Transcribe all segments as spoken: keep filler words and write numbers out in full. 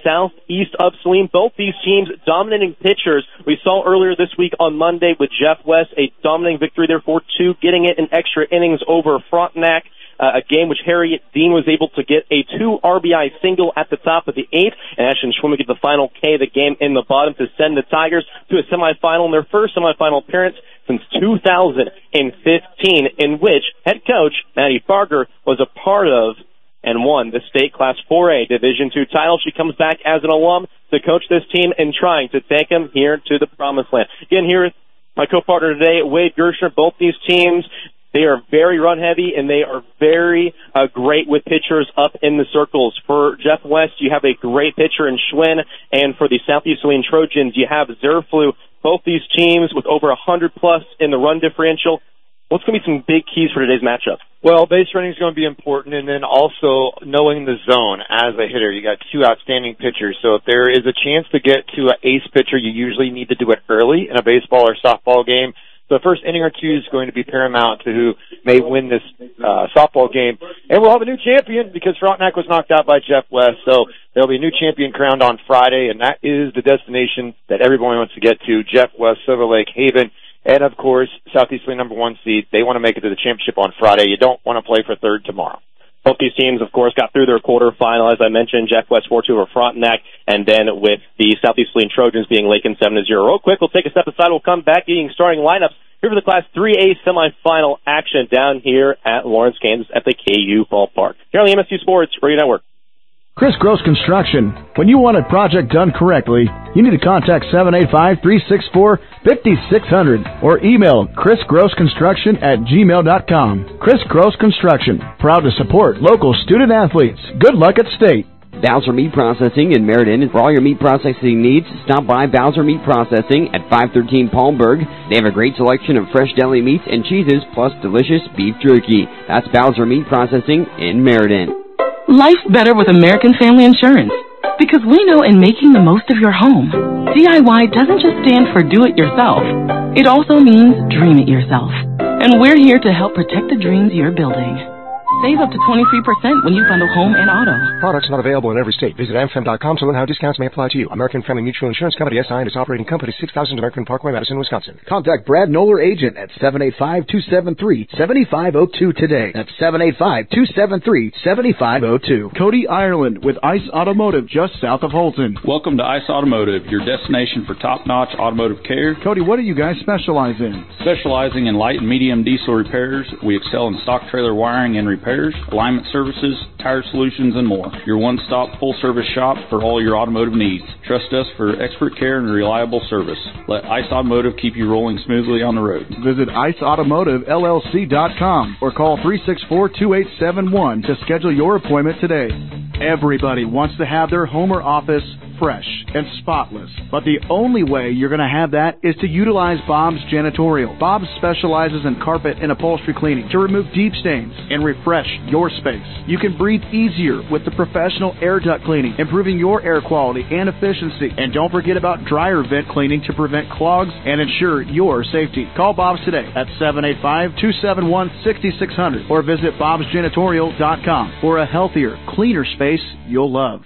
southeast of Saline. Both these teams dominating pitchers. We saw earlier this week on Monday with Jeff West, a dominating victory there for two, getting it in extra innings over Frontenac. Uh, a game which Harriet Dean was able to get a two R B I single at the top of the eighth, and Ashton Schwimmer get the final K of the game in the bottom to send the Tigers to a semifinal in their first semifinal appearance since two thousand fifteen, in which head coach Maddie Farger was a part of and won the state Class four A Division two title. She comes back as an alum to coach this team and trying to take them here to the promised land. Again, here with my co-partner today, Wade Gershner. Both these teams, they are very run-heavy, and they are very uh, great with pitchers up in the circles. For Jeff West, you have a great pitcher in Schwinn, and for the Southeast Saline Trojans, you have Zerflu. Both these teams with over one hundred plus in the run differential. What's going to be some big keys for today's matchup? Well, base running is going to be important, and then also knowing the zone as a hitter. You got two outstanding pitchers, so if there is a chance to get to an ace pitcher, you usually need to do it early in a baseball or softball game. The first inning or two is going to be paramount to who may win this uh, softball game. And we'll have a new champion because Frontenac was knocked out by Jeff West. So there'll be a new champion crowned on Friday, and that is the destination that everyone wants to get to, Jeff West, Silver Lake, Haven. And, of course, Southeast Saline number one seed. They want to make it to the championship on Friday. You don't want to play for third tomorrow. Both these teams, of course, got through their quarterfinal, as I mentioned, Jeff West four two over Frontenac, and then with the Southeast Saline Trojans being Lakin seven to zero. Real quick, we'll take a step aside. We'll come back getting starting lineups here for the Class three A semifinal action down here at Lawrence, Kansas at the K U Ballpark. Here on the M S U Sports Radio Network. Chris Gross Construction. When you want a project done correctly, you need to contact seven eight five, three six four, five six zero zero or email chris gross construction at gmail dot com. Chris Gross Construction, proud to support local student athletes. Good luck at state. Bowser Meat Processing in Meriden. For all your meat processing needs, stop by Bowser Meat Processing at five thirteen Palmberg. They have a great selection of fresh deli meats and cheeses, plus delicious beef jerky. That's Bowser Meat Processing in Meriden. Life's better with American Family Insurance, because we know in making the most of your home, D I Y doesn't just stand for do it yourself. It also means dream it yourself. And we're here to help protect the dreams you're building. Save up to twenty-three percent when you bundle home and auto. Products not available in every state. Visit am fam dot com to learn how discounts may apply to you. American Family Mutual Insurance Company, S I and its operating company, six thousand American Parkway, Madison, Wisconsin. Contact Brad Noller, agent at seven eight five, two seven three, seven five zero two today. That's seven eight five, two seven three, seven five zero two. Cody Ireland with Ice Automotive just south of Holton. Welcome to Ice Automotive, your destination for top-notch automotive care. Cody, what do you guys specialize in? Specializing in light and medium diesel repairs, we excel in stock trailer wiring and repairs, alignment services, tire solutions, and more. Your one-stop full-service shop for all your automotive needs. Trust us for expert care and reliable service. Let Ice Automotive keep you rolling smoothly on the road. Visit ice automotive L L C dot com or call three six four, two eight seven one to schedule your appointment today. Everybody wants to have their home or office fresh and spotless, but the only way you're going to have that is to utilize Bob's Janitorial. Bob specializes in carpet and upholstery cleaning to remove deep stains and refresh your space. You can breathe easier with the professional air duct cleaning, improving your air quality and efficiency. And don't forget about dryer vent cleaning to prevent clogs and ensure your safety. Call Bob's today at seven eight five, two seven one, six six zero zero or visit bobs janitorial dot com for a healthier, cleaner space you'll love.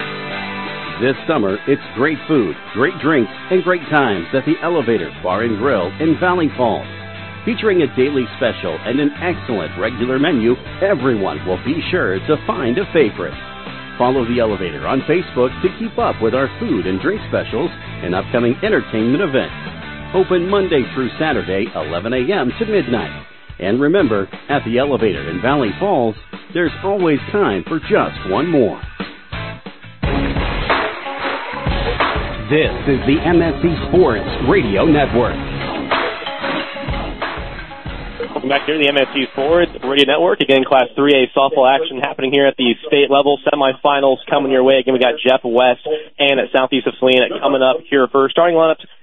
This summer, it's great food, great drinks, and great times at the Elevator Bar and Grill in Valley Falls. Featuring a daily special and an excellent regular menu, everyone will be sure to find a favorite. Follow the Elevator on Facebook to keep up with our food and drink specials and upcoming entertainment events. Open Monday through Saturday, eleven a.m. to midnight. And remember, at the Elevator in Valley Falls, there's always time for just one more. This is the M S C Sports Radio Network. Welcome back here to the M S C Sports Radio Network. Again, Class three A softball action happening here at the state level. Semifinals coming your way. Again, we got Jeff West and at Southeast of Saline coming up here first. Starting lineups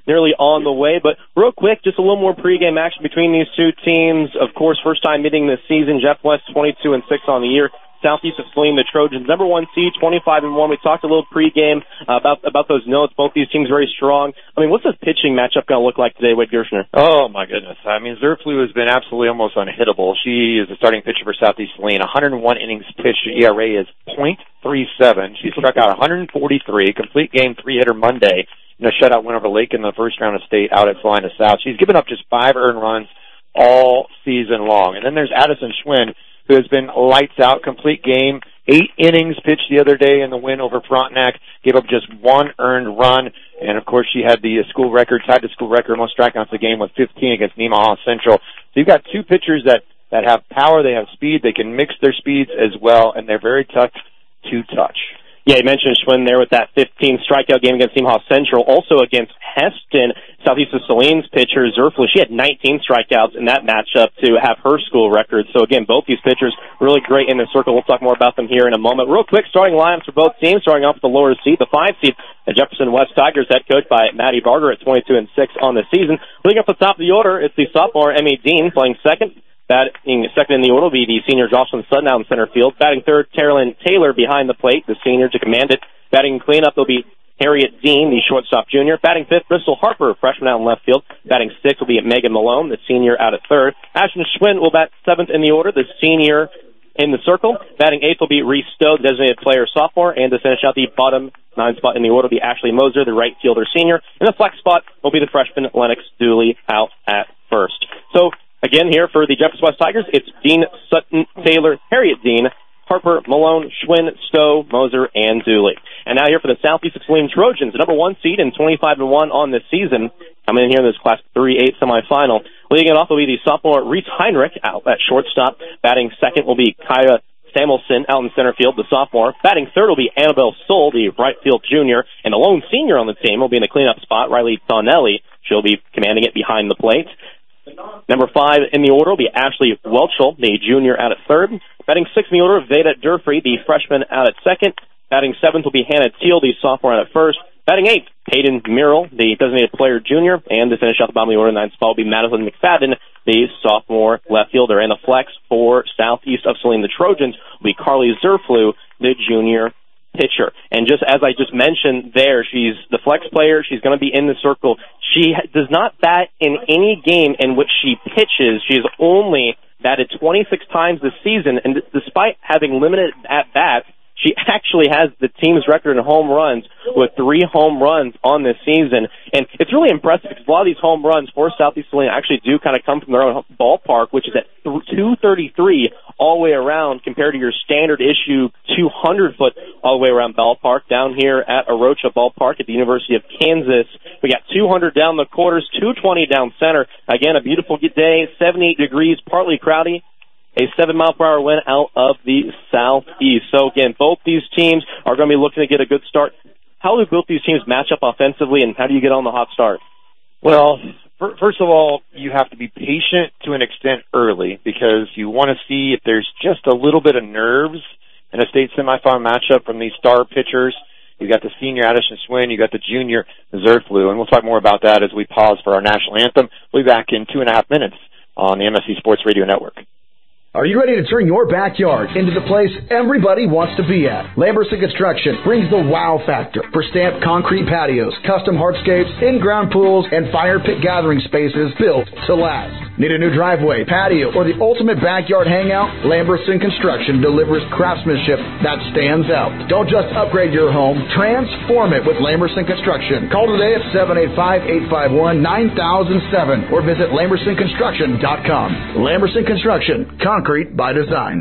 nearly on the way. But real quick, just a little more pregame action between these two teams. Of course, first time meeting this season. Jeff West twenty-two and six on the year. Southeast of Saline, the Trojans, number one seed, twenty-five and one. We talked a little pregame uh, about about those notes. Both these teams very strong. I mean, what's this pitching matchup going to look like today, Wade Gershner? Oh my goodness! I mean, Zerflu has been absolutely almost unhittable. She is the starting pitcher for Southeast Saline. one hundred one innings pitched. E R A is point three seven. She struck out one hundred forty-three. Complete game three hitter Monday. You know, shutout win over Lake in the first round of state out at Salina South. She's given up just five earned runs all season long. And then there's Addison Schwinn, who has been lights out, complete game, eight innings pitched the other day in the win over Frontenac, gave up just one earned run, and of course she had the school record, tied the school record most strikeouts a game with fifteen against Nemaha Central. So you've got two pitchers that, that have power, they have speed, they can mix their speeds as well, and they're very tough to touch. Yeah, you mentioned Schwinn there with that fifteen strikeout game against Nemaha Central. Also against Heston, Southeast of Saline's pitcher, Zerflu, she had nineteen strikeouts in that matchup to have her school record. So again, both these pitchers really great in the circle. We'll talk more about them here in a moment. Real quick, starting lineups for both teams, starting off with the lower seed, the five seed, the Jefferson West Tigers, head coached by Maddie Barger at twenty-two and six on the season. Leading up the top of the order, it's the sophomore Emmy Dean playing second. Batting second in the order will be the senior Jocelyn Sutton out in center field. Batting third, Carolyn Taylor behind the plate, the senior to command it. Batting cleanup will be Harriet Dean, the shortstop junior. Batting fifth, Bristol Harper, freshman out in left field. Batting sixth will be Megan Malone, the senior out at third. Ashton Schwinn will bat seventh in the order, the senior in the circle. Batting eighth will be Reese Stowe, the designated player sophomore. And to finish out the bottom nine spot in the order will be Ashley Moser, the right fielder senior. And the flex spot will be the freshman Lennox Dooley out at first. So, again, here for the Jefferson West Tigers, it's Dean, Sutton, Taylor, Harriet Dean, Harper, Malone, Schwinn, Stowe, Moser, and Dooley. And now here for the Southeast of Saline Trojans, the number one seed and twenty-five and one on this season. Coming in here in this Class three eight semifinal. Leading it off will be the sophomore Reese Heinrich out at shortstop. Batting second will be Kaya Samuelson out in center field, the sophomore. Batting third will be Annabelle Stoll, the right field junior. And the lone senior on the team will be in the cleanup spot, Riley Donnelly. She'll be commanding it behind the plate. Number five in the order will be Ashley Welchel, the junior out at third. Batting sixth in the order, Veda Durfrey, the freshman out at second. Batting seventh will be Hannah Teal, the sophomore out at first. Batting eighth, Peyton Murrell, the designated player junior. And to finish out the bottom of the order, ninth spot will be Madison McFadden, the sophomore left fielder. And the flex for Southeast of Saline, the Trojans, will be Carly Zerflu, the junior pitcher. And just as I just mentioned there, she's the flex player. She's going to be in the circle. She does not bat in any game in which she pitches. She's only batted twenty-six times this season, and despite having limited at-bats, she actually has the team's record in home runs with three home runs on this season. And it's really impressive because a lot of these home runs for Southeast Saline actually do kind of come from their own ballpark, which is at two thirty-three all the way around compared to your standard issue two hundred foot all the way around ballpark. Down here at Arocha Ballpark at the University of Kansas, we got two hundred down the quarters, two twenty down center. Again, a beautiful day, seventy-eight degrees, partly cloudy. A seven mile per hour wind out of the southeast. So again, both these teams are going to be looking to get a good start. How do both these teams match up offensively, and how do you get on the hot start? Well, first of all, you have to be patient to an extent early because you want to see if there's just a little bit of nerves in a state semifinal matchup from these star pitchers. You got the senior Addison Schwinn, you got the junior Zerflu, and we'll talk more about that as we pause for our national anthem. We'll be back in two and a half minutes on the M S C Sports Radio Network. Are you ready to turn your backyard into the place everybody wants to be at? Lamberson Construction brings the wow factor for stamped concrete patios, custom hardscapes, in-ground pools, and fire pit gathering spaces built to last. Need a new driveway, patio, or the ultimate backyard hangout? Lamberson Construction delivers craftsmanship that stands out. Don't just upgrade your home, transform it with Lamberson Construction. Call today at seven eight five, eight five one, nine thousand seven or visit lamberson construction dot com. Lamberson Construction, concrete by design.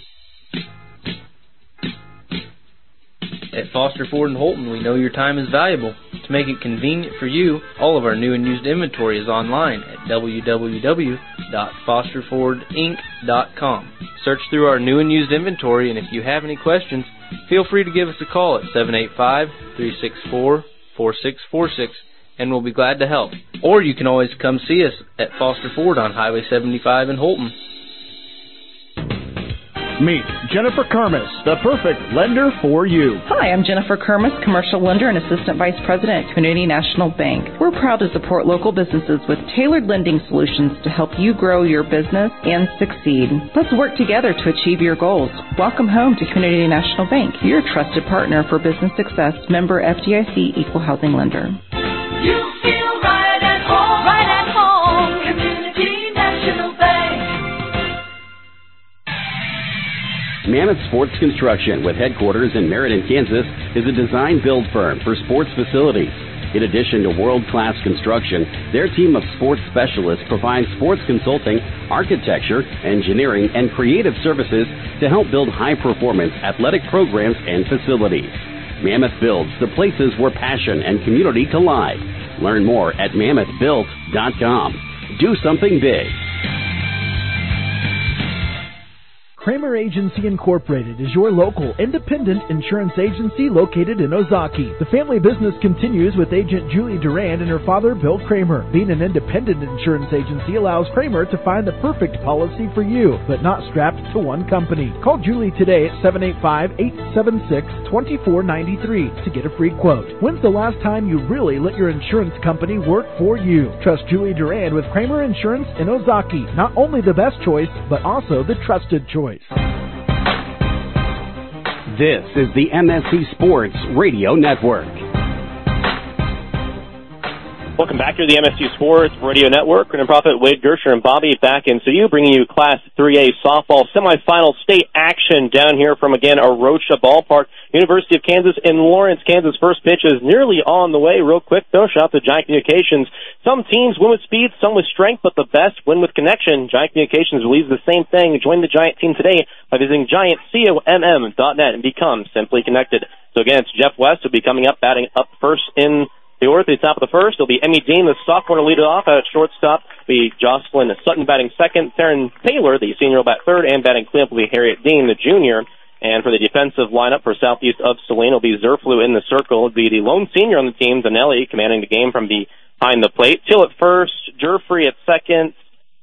At Foster Ford in Holton, we know your time is valuable. To make it convenient for you, all of our new and used inventory is online at w w w dot foster ford inc dot com. Search through our new and used inventory, and if you have any questions, feel free to give us a call at seven eight five, three six four, four six four six, and we'll be glad to help. Or you can always come see us at Foster Ford on Highway seventy-five in Holton. Meet Jennifer Kermis, the perfect lender for you. Hi, I'm Jennifer Kermis, Commercial Lender and Assistant Vice President at Community National Bank. We're proud to support local businesses with tailored lending solutions to help you grow your business and succeed. Let's work together to achieve your goals. Welcome home to Community National Bank, your trusted partner for business success, member F D I C Equal Housing Lender. You feel right at home, right at home, Community National Bank. Mammoth Sports Construction, with headquarters in Meriden, Kansas, is a design-build firm for sports facilities. In addition to world-class construction, their team of sports specialists provides sports consulting, architecture, engineering, and creative services to help build high-performance athletic programs and facilities. Mammoth Builds, the places where passion and community collide. Learn more at mammoth built dot com. Do something big. Kramer Agency Incorporated is your local independent insurance agency located in Ozaki. The family business continues with agent Julie Durand and her father, Bill Kramer. Being an independent insurance agency allows Kramer to find the perfect policy for you, but not strapped to one company. Call Julie today at seven eight five, eight seven six, two four nine three to get a free quote. When's the last time you really let your insurance company work for you? Trust Julie Durand with Kramer Insurance in Ozaki. Not only the best choice, but also the trusted choice. This is the M S C Sports Radio Network. Welcome back to the M S C Sports Radio Network. Grand Prophet Wade Gersher and Bobby back in to you, bringing you Class three A softball semifinal state action down here from, again, Arrocha Ballpark. University of Kansas in Lawrence, Kansas. First pitch is nearly on the way. Real quick, though, shout out to Giant Communications. Some teams win with speed, some with strength, but the best win with connection. Giant Communications believes the same thing. Join the Giant team today by visiting giant comm dot net and become simply connected. So, again, it's Jeff West who'll be coming up, batting up first in the order at the top of the first. It'll be Emmy Dean, the sophomore, to lead it off. Out at shortstop will be Jocelyn Sutton batting second. Theron Taylor, the senior, will bat third. And batting cleanup will be Harriet Dean, the junior. And for the defensive lineup for Southeast of Saline, it'll be Zerflu in the circle. It'll be the lone senior on the team, Danelli, commanding the game from behind the plate. Till at first, Jerfrey at second,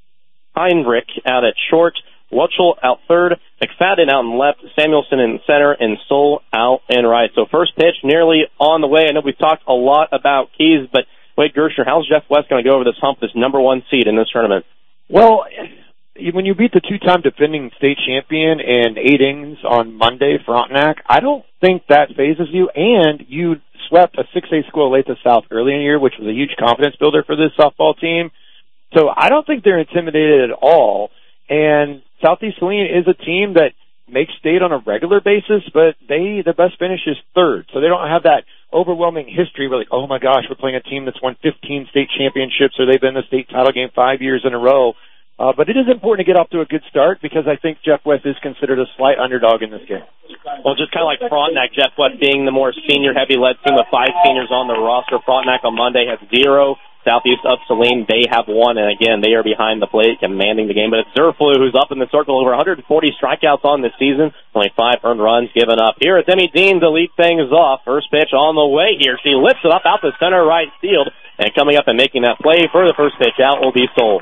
Heinrich out at short, Wutchell out third, McFadden out in left, Samuelson in center, and Soul out in right. So first pitch nearly on the way. I know we've talked a lot about keys, but Wade Gersher, how's Jeff West going to go over this hump, this number one seed in this tournament? Well, when you beat the two-time defending state champion in eight innings on Monday, Frontenac, I don't think that phases you, and you swept a six A school, Olathe South, early in the year, which was a huge confidence builder for this softball team. So I don't think they're intimidated at all, and Southeast Saline is a team that makes state on a regular basis, but they their best finish is third, so they don't have that overwhelming history where, like, oh my gosh, we're playing a team that's won fifteen state championships, or they've been in the state title game five years in a row. Uh, but it is important to get off to a good start because I think Jeff West is considered a slight underdog in this game. Well, just kind of like Frontenac, Jeff West being the more senior-heavy led team with five seniors on the roster. Frontenac on Monday has zero. Southeast of Saline, they have one, and again, they are behind the plate, commanding the game. But it's Zerflu who's up in the circle, over one hundred forty strikeouts on this season, only five earned runs given up. Here it's Emmy Dean to lead things off. First pitch on the way here. She lifts it up out to center right field, and coming up and making that play for the first pitch out will be Soul.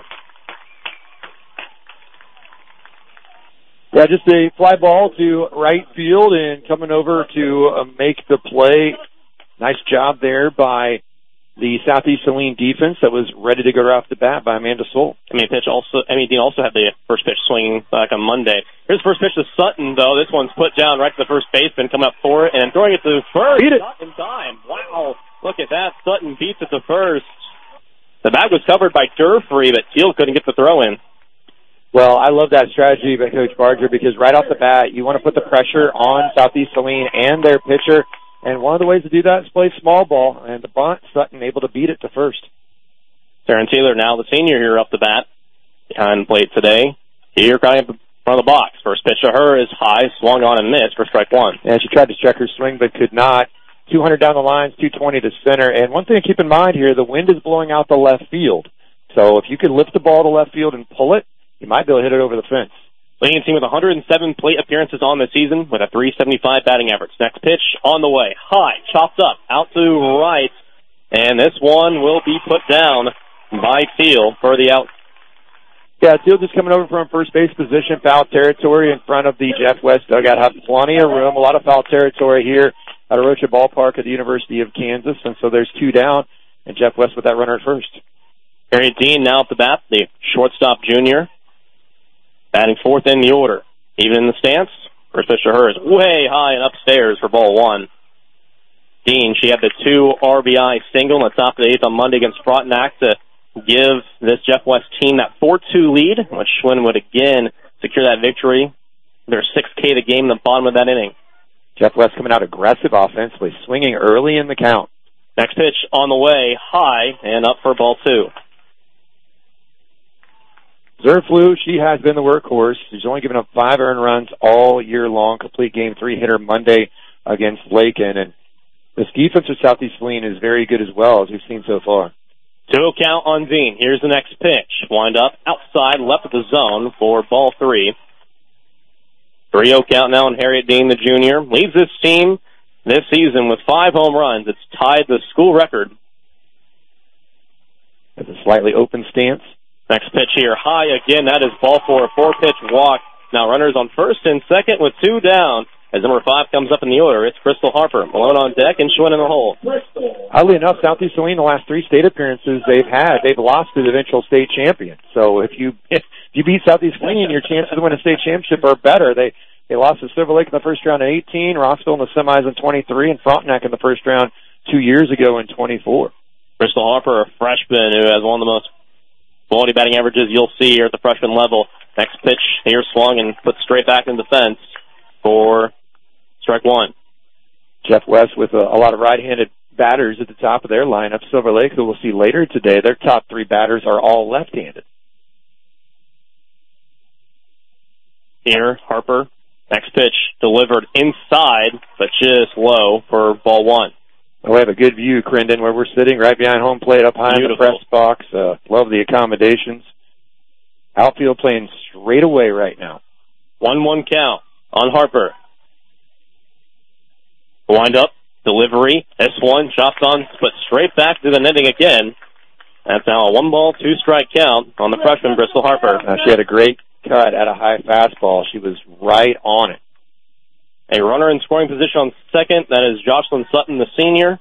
Yeah, just a fly ball to right field and coming over to uh, make the play. Nice job there by the Southeast Saline defense that was ready to go right off the bat by Amanda Soul. I mean, pitch also, I mean, Dean also had the first pitch swinging back on Monday. Here's the first pitch to Sutton, though. This one's put down right to the first baseman, coming up for it, and throwing it to first. Beat it. Not in time. Wow. Look at that. Sutton beats it to first. The bag was covered by Durfree, but Teal couldn't get the throw in. Well, I love that strategy by Coach Barger because right off the bat, you want to put the pressure on Southeast Saline and their pitcher. And one of the ways to do that is play small ball, and the bunt, Sutton able to beat it to first. Taryn Taylor, now the senior here up the bat, behind the plate today. Here coming in front of the box. First pitch to her is high, swung on and missed for strike one. And she tried to check her swing but could not. two hundred down the lines, two twenty to center. And one thing to keep in mind here, the wind is blowing out the left field. So if you could lift the ball to left field and pull it, you might be able to hit it over the fence. Leading team with one hundred seven plate appearances on the season with a three seventy-five batting average. Next pitch on the way. High, chopped up, out to right. And this one will be put down by Teal for the out. Yeah, Teal just coming over from first base position, foul territory in front of the Jeff West dugout. Have plenty of room, a lot of foul territory here at Arocha Ballpark at the University of Kansas, and so there's two down, and Jeff West with that runner at first. Harriet Dean now at the bat, the shortstop junior, batting fourth in the order. Even in the stance, first pitch to her is way high and upstairs for ball one. Dean, she had the two R B I single in the top of the eighth on Monday against Frontenac to give this Jeff West team that four two lead, which Schwinn would again secure that victory. They're six K the game in the bottom of that inning. Jeff West coming out aggressive offensively, swinging early in the count. Next pitch on the way, high and up for ball two. Zerflu, she has been the workhorse. She's only given up five earned runs all year long. Complete game three hitter Monday against Lakin. And this defense of Southeast Saline is very good as well, as we've seen so far. two oh count on Dean. Here's the next pitch. Wind up outside, left of the zone for ball three. three oh count now on Harriet Dean, the junior. Leads this team this season with five home runs. It's tied the school record. It's a slightly open stance. Next pitch here, high again. That is ball four, a four-pitch walk. Now runners on first and second with two down. As number five comes up in the order, it's Crystal Harper. Malone on deck and Schwinn in the hole. Oddly enough, Southeast Saline, the last three state appearances they've had, they've lost to the eventual state champion. So if you if you beat Southeast Saline, your chances to win a state championship are better. They they lost to Silver Lake in the first round in eighteen, Rossville in the semis in twenty-three, and Frontenac in the first round two years ago in twenty-four. Crystal Harper, a freshman who has one of the most quality batting averages you'll see here at the freshman level. Next pitch here swung and put straight back in defense for strike one. Jeff West with a, a lot of right-handed batters at the top of their lineup. Silver Lake, who we'll see later today, their top three batters are all left-handed. Here, Harper. Next pitch delivered inside, but just low for ball one. Well, we have a good view, Crendon, where we're sitting right behind home plate up high Beautiful. in the press box. Uh, love the accommodations. Outfield playing straight away right now. one one count on Harper. Wind up, delivery. This one chopped on, put straight back to the netting again. That's now a one ball, two strike count on the freshman Bristol Harper. Uh, she had a great cut at a high fastball. She was right on it. A runner in scoring position on second. That is Jocelyn Sutton, the senior.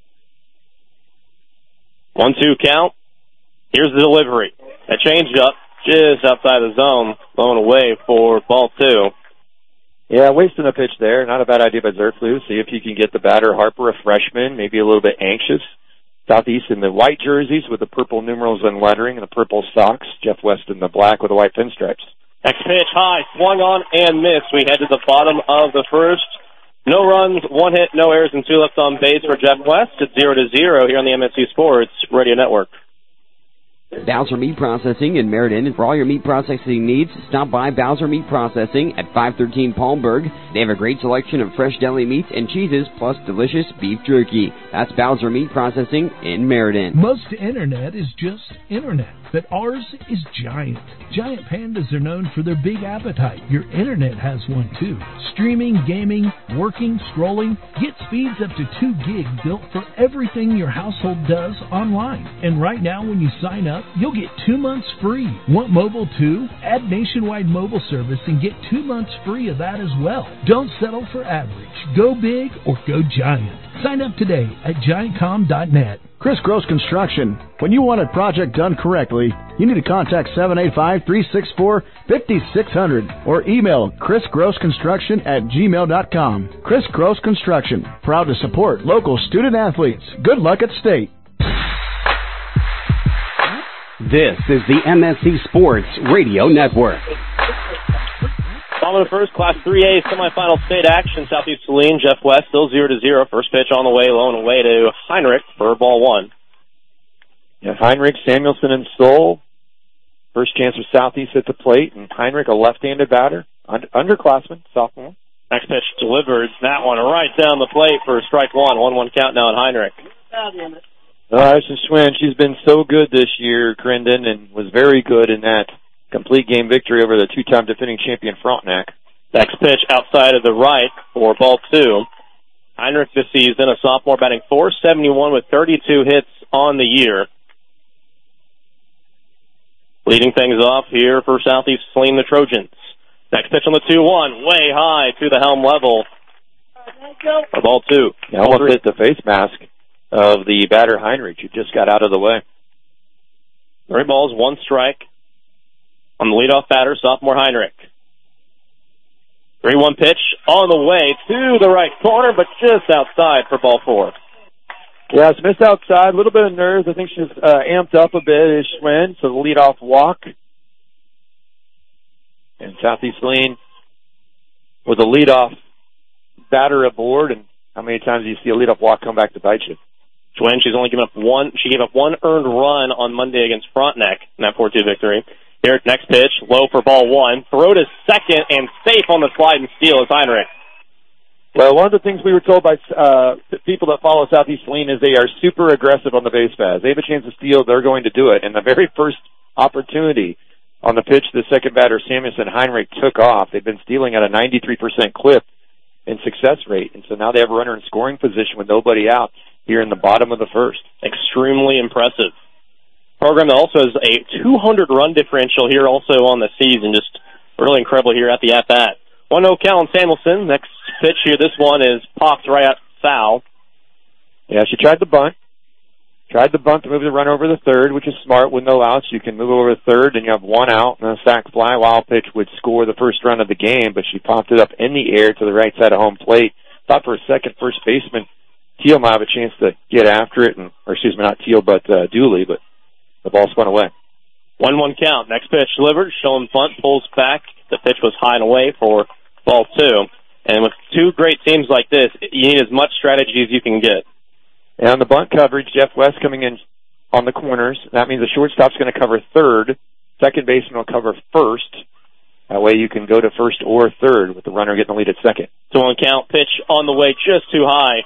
one two count. Here's the delivery. A change up just outside the zone, blown away for ball two. Yeah, wasting a pitch there. Not a bad idea by Zerflu. See if you can get the batter, Harper, a freshman, maybe a little bit anxious. Southeast in the white jerseys with the purple numerals and lettering and the purple socks. Jeff West in the black with the white pinstripes. Next pitch, high, swung on and missed. We head to the bottom of the first. No runs, one hit, no errors, and two left on base for Jeff West. It's zero to zero here on the M S C Sports Radio Network. Bowser Meat Processing in Meriden. For all your meat processing needs, stop by Bowser Meat Processing at five thirteen Palmberg. They have a great selection of fresh deli meats and cheeses, plus delicious beef jerky. That's Bowser Meat Processing in Meriden. Most internet is just internet, but ours is giant. Giant pandas are known for their big appetite. Your internet has one too. Streaming, gaming, working, scrolling. Get speeds up to two gig built for everything your household does online. And right now when you sign up, you'll get two months free. Want mobile too? Add nationwide mobile service and get two months free of that as well. Don't settle for average. Go big or go giant. Sign up today at giant com dot net. Chris Gross Construction. When you want a project done correctly, you need to contact seven eight five, three six four, five six zero zero or email chris gross construction at gmail dot com. Chris Gross Construction, proud to support local student athletes. Good luck at state. This is the M S C Sports Radio Network. Bottom of the first, Class three A semifinal state action. Southeast Saline, Jeff West, still zero to zero. First pitch on the way, low and away to Heinrich for ball one. Yeah, Heinrich, Samuelson, and Stoll. First chance for Southeast at the plate, and Heinrich, a left-handed batter, under, underclassman, sophomore. Next pitch delivered. That one right down the plate for strike one. one one count now on Heinrich. Uh, Addison Schwinn, she's been so good this year, Crendon, and was very good in that complete game victory over the two-time defending champion Frontenac. Next pitch outside of the right for ball two. Heinrich this season, a sophomore, batting four seventy-one with thirty-two hits on the year. Leading things off here for Southeast Saline, the Trojans. Next pitch on the two one, way high to the helm level. For ball two. Yeah, almost hit the face mask of the batter Heinrich, who just got out of the way. Three balls, one strike on the leadoff batter, sophomore Heinrich. three one pitch on the way to the right corner, but just outside for ball four. Yeah, it's missed outside. A little bit of nerves. I think she's uh, amped up a bit as she went, so the leadoff walk. And Southeast Saline with a leadoff batter aboard, and how many times do you see a leadoff walk come back to bite you? Twin, she's only given up one. She gave up one earned run on Monday against Frontenac in that four two victory. Here, next pitch, low for ball one. Throw to second and safe on the slide and steal is Heinrich. Well, one of the things we were told by uh, people that follow Southeast Saline is they are super aggressive on the base paths. They have a chance to steal, they're going to do it. And the very first opportunity on the pitch, the second batter, Samuelson, Heinrich took off. They've been stealing at a ninety-three percent clip in success rate. And so now they have a runner in scoring position with nobody out here in the bottom of the first. Extremely impressive. Program that also has a two hundred run differential here also on the season. Just really incredible here at the at-bat. one oh count on Samuelson. Next pitch here, this one is popped right out foul. Yeah, she tried the bunt. Tried the bunt to move the run over the third, which is smart with no outs. You can move over the third, and you have one out, and a sac fly wild pitch would score the first run of the game, but she popped it up in the air to the right side of home plate. Thought for a second first baseman Teal might have a chance to get after it, and or excuse me, not Teal, but uh, Dooley, but the ball spun away. one one count. Next pitch delivered. Schoen bunt pulls back. The pitch was high and away for ball two. And with two great teams like this, you need as much strategy as you can get. And on the bunt coverage, Jeff West coming in on the corners. That means the shortstop's going to cover third. Second baseman will cover first. That way you can go to first or third with the runner getting the lead at second. two one count. Pitch on the way just too high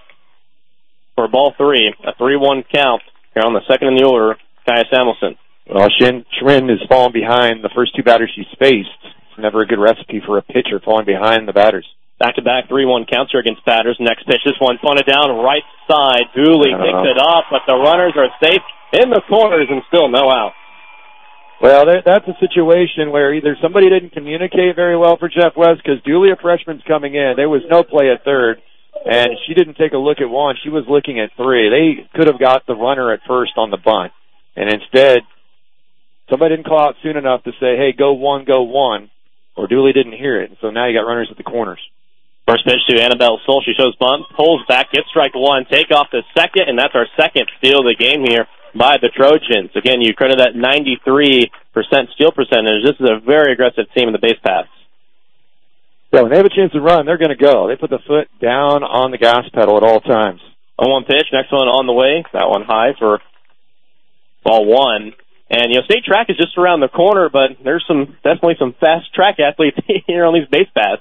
for ball three. A three one count here on the second in the order. Kaya Samuelson. Well, Shin Schwinn is falling behind the first two batters she's faced. It's never a good recipe for a pitcher falling behind the batters. Back-to-back three one counts her against batters. Next pitch, this one punted down right side. Dooley picks it up, but the runners are safe in the corners and still no out. Well, that's a situation where either somebody didn't communicate very well for Jeff West because Dooley, a freshman's coming in. There was no play at third, and she didn't take a look at one. She was looking at three. They could have got the runner at first on the bunt, and instead somebody didn't call out soon enough to say, hey, go one, go one, or Dooley didn't hear it. And so now you got runners at the corners. First pitch to Annabelle Soul. She shows bunt, pulls back, gets strike one, take off the second, and that's our second steal of the game here by the Trojans. Again, you credit that ninety-three percent steal percentage. This is a very aggressive team in the base paths. Yeah, when they have a chance to run, they're going to go. They put the foot down on the gas pedal at all times. oh one pitch, next one on the way. That one high for ball one. And, you know, State Track is just around the corner, but there's some definitely some fast track athletes here on these base paths.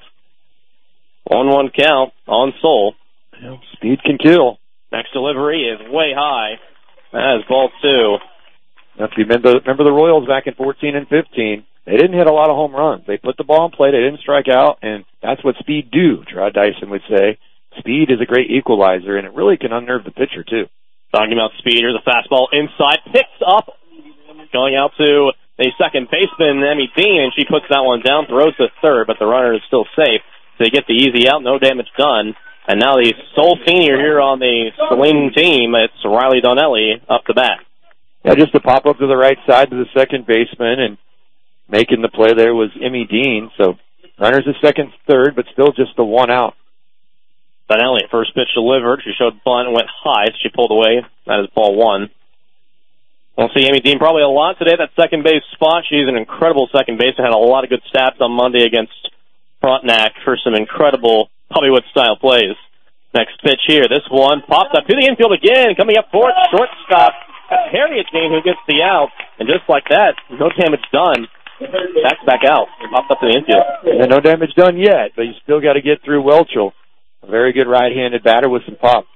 one one count on Soul. Yeah, speed can kill. Next delivery is way high. That is ball two. Now, if you remember, remember the Royals back in fourteen and fifteen, they didn't hit a lot of home runs. They put the ball in play, they didn't strike out, and that's what speed do, Gerard Dyson would say. Speed is a great equalizer, and it really can unnerve the pitcher, too. Talking about speed, here's a fastball inside, picks up, going out to the second baseman, Emmy Dean, and she puts that one down, throws to third, but the runner is still safe. They get the easy out, no damage done. And now the sole senior here on the Saline team, it's Riley Donnelly up the bat. Yeah, just to pop up to the right side to the second baseman, and making the play there was Emmy Dean. So runners at second, third, but still just the one out. Donnelly, first pitch delivered. She showed bunt and went high. So she pulled away. That is ball one. We'll see Emmy Dean probably a lot today. That second base spot. She's an incredible second baseman. Had a lot of good stats on Monday against Frontenac for some incredible Hollywood-style plays. Next pitch here. This one pops up to the infield again. Coming up fourth, shortstop. That's Harriet Dean who gets the out. And just like that, no damage done. Backs back out. Pops up to the infield. Yeah, no damage done yet, but you still got to get through Welchel. A very good right-handed batter with some pop.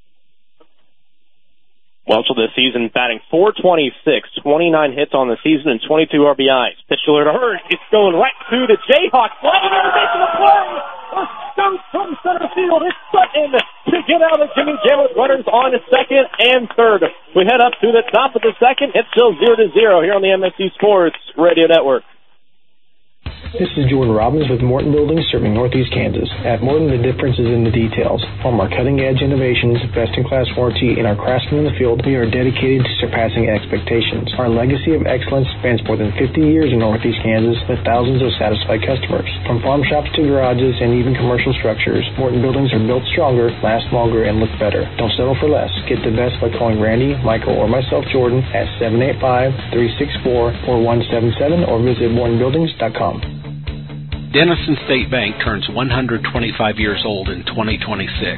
Welchel this season batting four twenty-six, twenty-nine hits on the season and twenty-two R B Is. Pitch to her. It's going right to the Jayhawks. Sliding in the base of the play. goes from center field. It's Sutton to get out of Jimmy Jam with runners on second and third. We head up to the top of the second. It's still zero to zero here on the M S C Sports Radio Network. This is Jordan Robbins with Morton Buildings serving Northeast Kansas. At Morton, the difference is in the details. From our cutting-edge innovations, best-in-class warranty, and our craftsmen in the field, we are dedicated to surpassing expectations. Our legacy of excellence spans more than fifty years in Northeast Kansas with thousands of satisfied customers. From farm shops to garages and even commercial structures, Morton Buildings are built stronger, last longer, and look better. Don't settle for less. Get the best by calling Randy, Michael, or myself, Jordan, at seven eight five, three six four, four one seven seven or visit morton buildings dot com. Denison State Bank turns one hundred twenty-five years old in twenty twenty-six.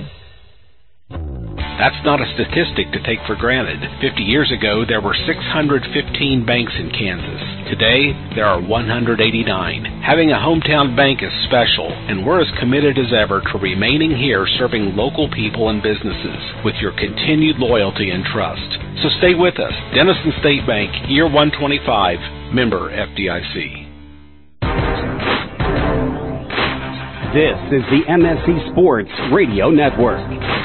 That's not a statistic to take for granted. fifty years ago, there were six hundred fifteen banks in Kansas. Today, there are one hundred eighty-nine. Having a hometown bank is special, and we're as committed as ever to remaining here serving local people and businesses with your continued loyalty and trust. So stay with us. Denison State Bank, year one twenty-five, member F D I C. This is the M S C Sports Radio Network.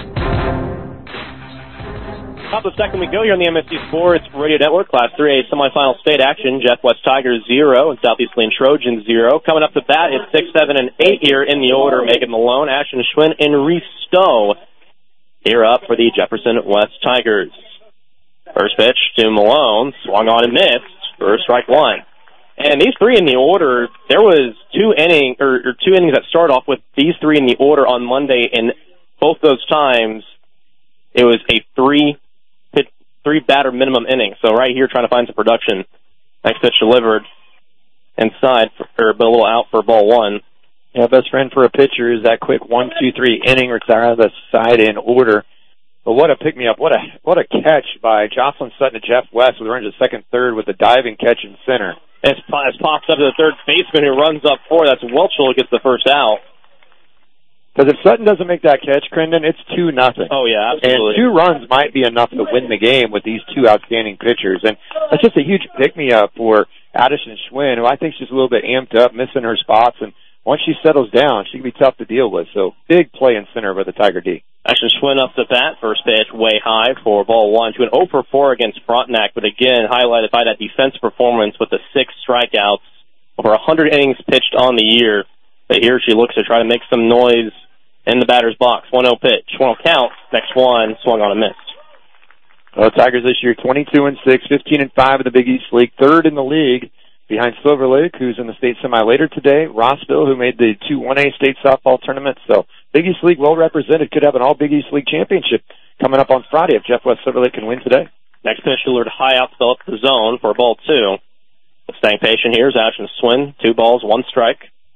Top of the second we go here on the M S C Sports Radio Network. Class three A semifinal state action. Jeff West Tigers zero and Southeast Lane Trojans zero. Coming up to bat is six, seven, and eight here in the order. Megan Malone, Ashton Schwinn, and Reese Stowe here up for the Jefferson West Tigers. First pitch to Malone. Swung on and missed for strike one. And these three in the order, there was two inning or, or two innings that start off with these three in the order on Monday, and both those times it was a three pit, three batter minimum inning. So right here, trying to find some production. Next pitch delivered inside, for, or but a little out for ball one. Yeah, best friend for a pitcher is that quick one, two, three inning or out of the side in order. But what a pick me up! What a what a catch by Jocelyn Sutton to Jeff West with runs to second, third with a diving catch in center. As, as pops up to the third baseman who runs up for that's Welchel who gets the first out. Because if Sutton doesn't make that catch, Crendon, it's two nothing. Oh yeah, absolutely. And two runs might be enough to win the game with these two outstanding pitchers, and that's just a huge pick me up for Addison Schwinn, who I think she's a little bit amped up, missing her spots, and once she settles down, she can be tough to deal with. So big play in center by the Tiger D. Action Schwinn up the bat, first pitch way high for ball one to an oh for four against Frontenac, but again highlighted by that defensive performance with the six strikeouts, over one hundred innings pitched on the year. But here she looks to try to make some noise in the batter's box. one oh pitch, one oh count, next one, swung on a miss. Well, the Tigers this year twenty-two and six, fifteen and five in the Big East League, third in the league behind Silver Lake, who's in the state semi later today, Rossville, who made the two one A state softball tournament. So Big East League well represented, could have an all Big East League championship coming up on Friday if Jeff West Silver Lake can win today. Next pitch delivered high out to the zone for ball two. Staying patient here is Ashton Schwinn, two balls, one strike.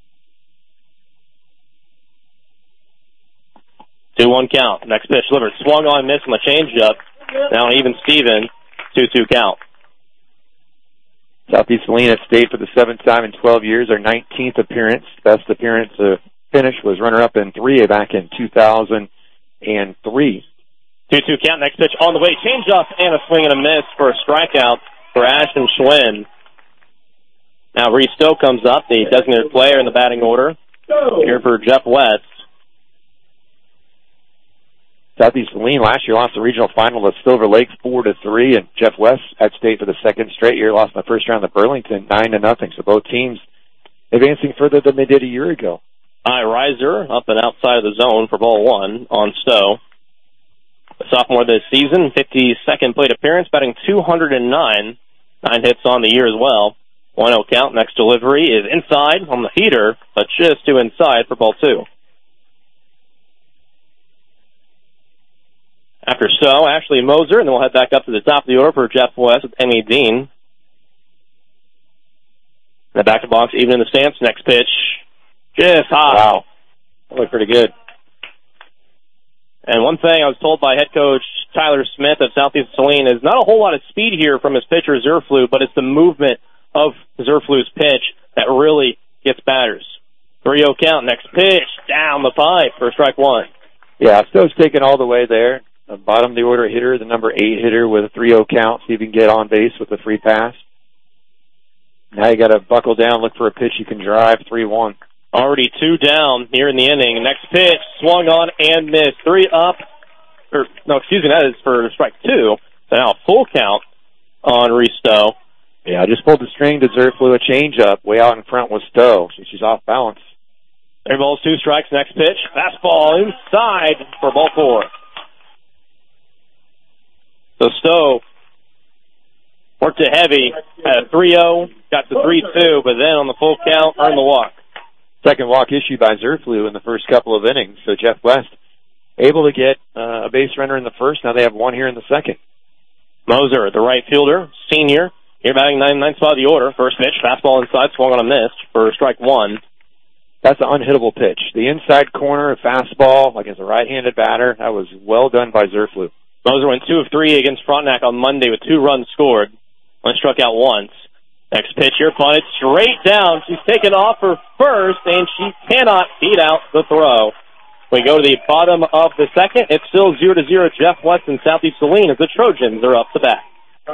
two one count. Next pitch delivered, swung on, missed on the changeup. Now an even Steven, two two count. Southeast Salina State for the seventh time in twelve years, our nineteenth appearance. Best appearance uh, finish was runner-up in three A back in two thousand three. two two count, next pitch on the way. Change up and a swing and a miss for a strikeout for Ashton Schwinn. Now Reese Stowe comes up, the designated player in the batting order. Here for Jeff West. Southeast Saline last year lost the regional final to Silver Lake four to three, and Jeff West at state for the second straight year lost in the first round to Burlington nine to nothing. So both teams advancing further than they did a year ago. High riser up and outside of the zone for ball one on Stowe. The sophomore this season, fifty-second plate appearance, batting two hundred nine, nine hits on the year as well. one oh count. Next delivery is inside on the heater, but just to inside for ball two. After Stowe, Ashley Moser, and then we'll head back up to the top of the order for Jeff West with Emmy Dean. In the back of the box, even in the stance. Next pitch, just high. Wow. That looked pretty good. And one thing I was told by head coach Tyler Smith of Southeast Saline is not a whole lot of speed here from his pitcher, Zerflu, but it's the movement of Zerflu's pitch that really gets batters. three oh count, next pitch, down the pipe for strike one. Yeah, Stowe's taken all the way there. The bottom of the order hitter, the number eight hitter with a three oh count, see if you can get on base with a free pass. Now you got to buckle down, look for a pitch you can drive, three one. Already two down here in the inning. Next pitch, swung on and missed. Three up. Or, no, excuse me, that is for strike two. So now a full count on Risto. Yeah, I just pulled the string to Zerflu, a changeup. Way out in front was Stowe. She's off balance. There balls, two strikes. Next pitch, fastball inside for ball four. So Stowe worked it heavy, had a three oh, got to three two, but then on the full count, earned the walk. Second walk issued by Zerflu in the first couple of innings. So Jeff West able to get uh, a base runner in the first. Now they have one here in the second. Moser, the right fielder, senior, here batting nine, ninth spot of the order. First pitch, fastball inside, swung on a miss for strike one. That's an unhittable pitch. The inside corner, a fastball, like as a right-handed batter, that was well done by Zerflu. Moser went two of three against Frontenac on Monday with two runs scored. Only struck out once. Next pitch here, punted straight down. She's taken off her first, and she cannot beat out the throw. We go to the bottom of the second. It's still zero to zero. Jeff West and Southeast Saline as the Trojans are up to bat.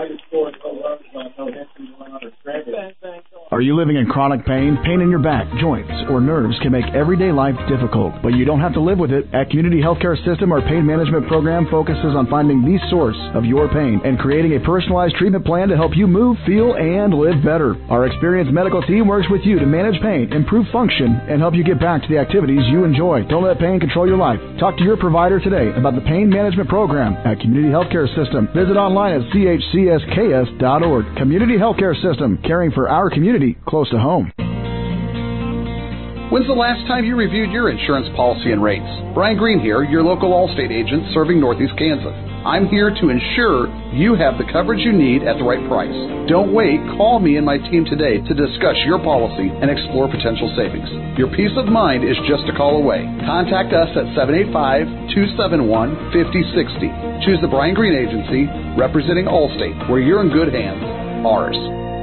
Are you living in chronic pain? Pain in your back, joints, or nerves can make everyday life difficult, but you don't have to live with it. At Community Healthcare System, our pain management program focuses on finding the source of your pain and creating a personalized treatment plan to help you move, feel, and live better. Our experienced medical team works with you to manage pain, improve function, and help you get back to the activities you enjoy. Don't let pain control your life. Talk to your provider today about the pain management program at Community Healthcare System. Visit online at c h c s k s dot org. Community Healthcare System, caring for our community close to home. When's the last time you reviewed your insurance policy and rates? Brian Green here, your local Allstate agent serving Northeast Kansas. I'm here to ensure you have the coverage you need at the right price. Don't wait. Call me and my team today to discuss your policy and explore potential savings. Your peace of mind is just a call away. Contact us at seven eight five, two seven one, five oh six oh. Choose the Brian Green Agency, representing Allstate, where you're in good hands. Ours.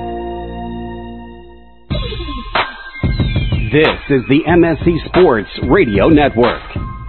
This is the M S C Sports Radio Network.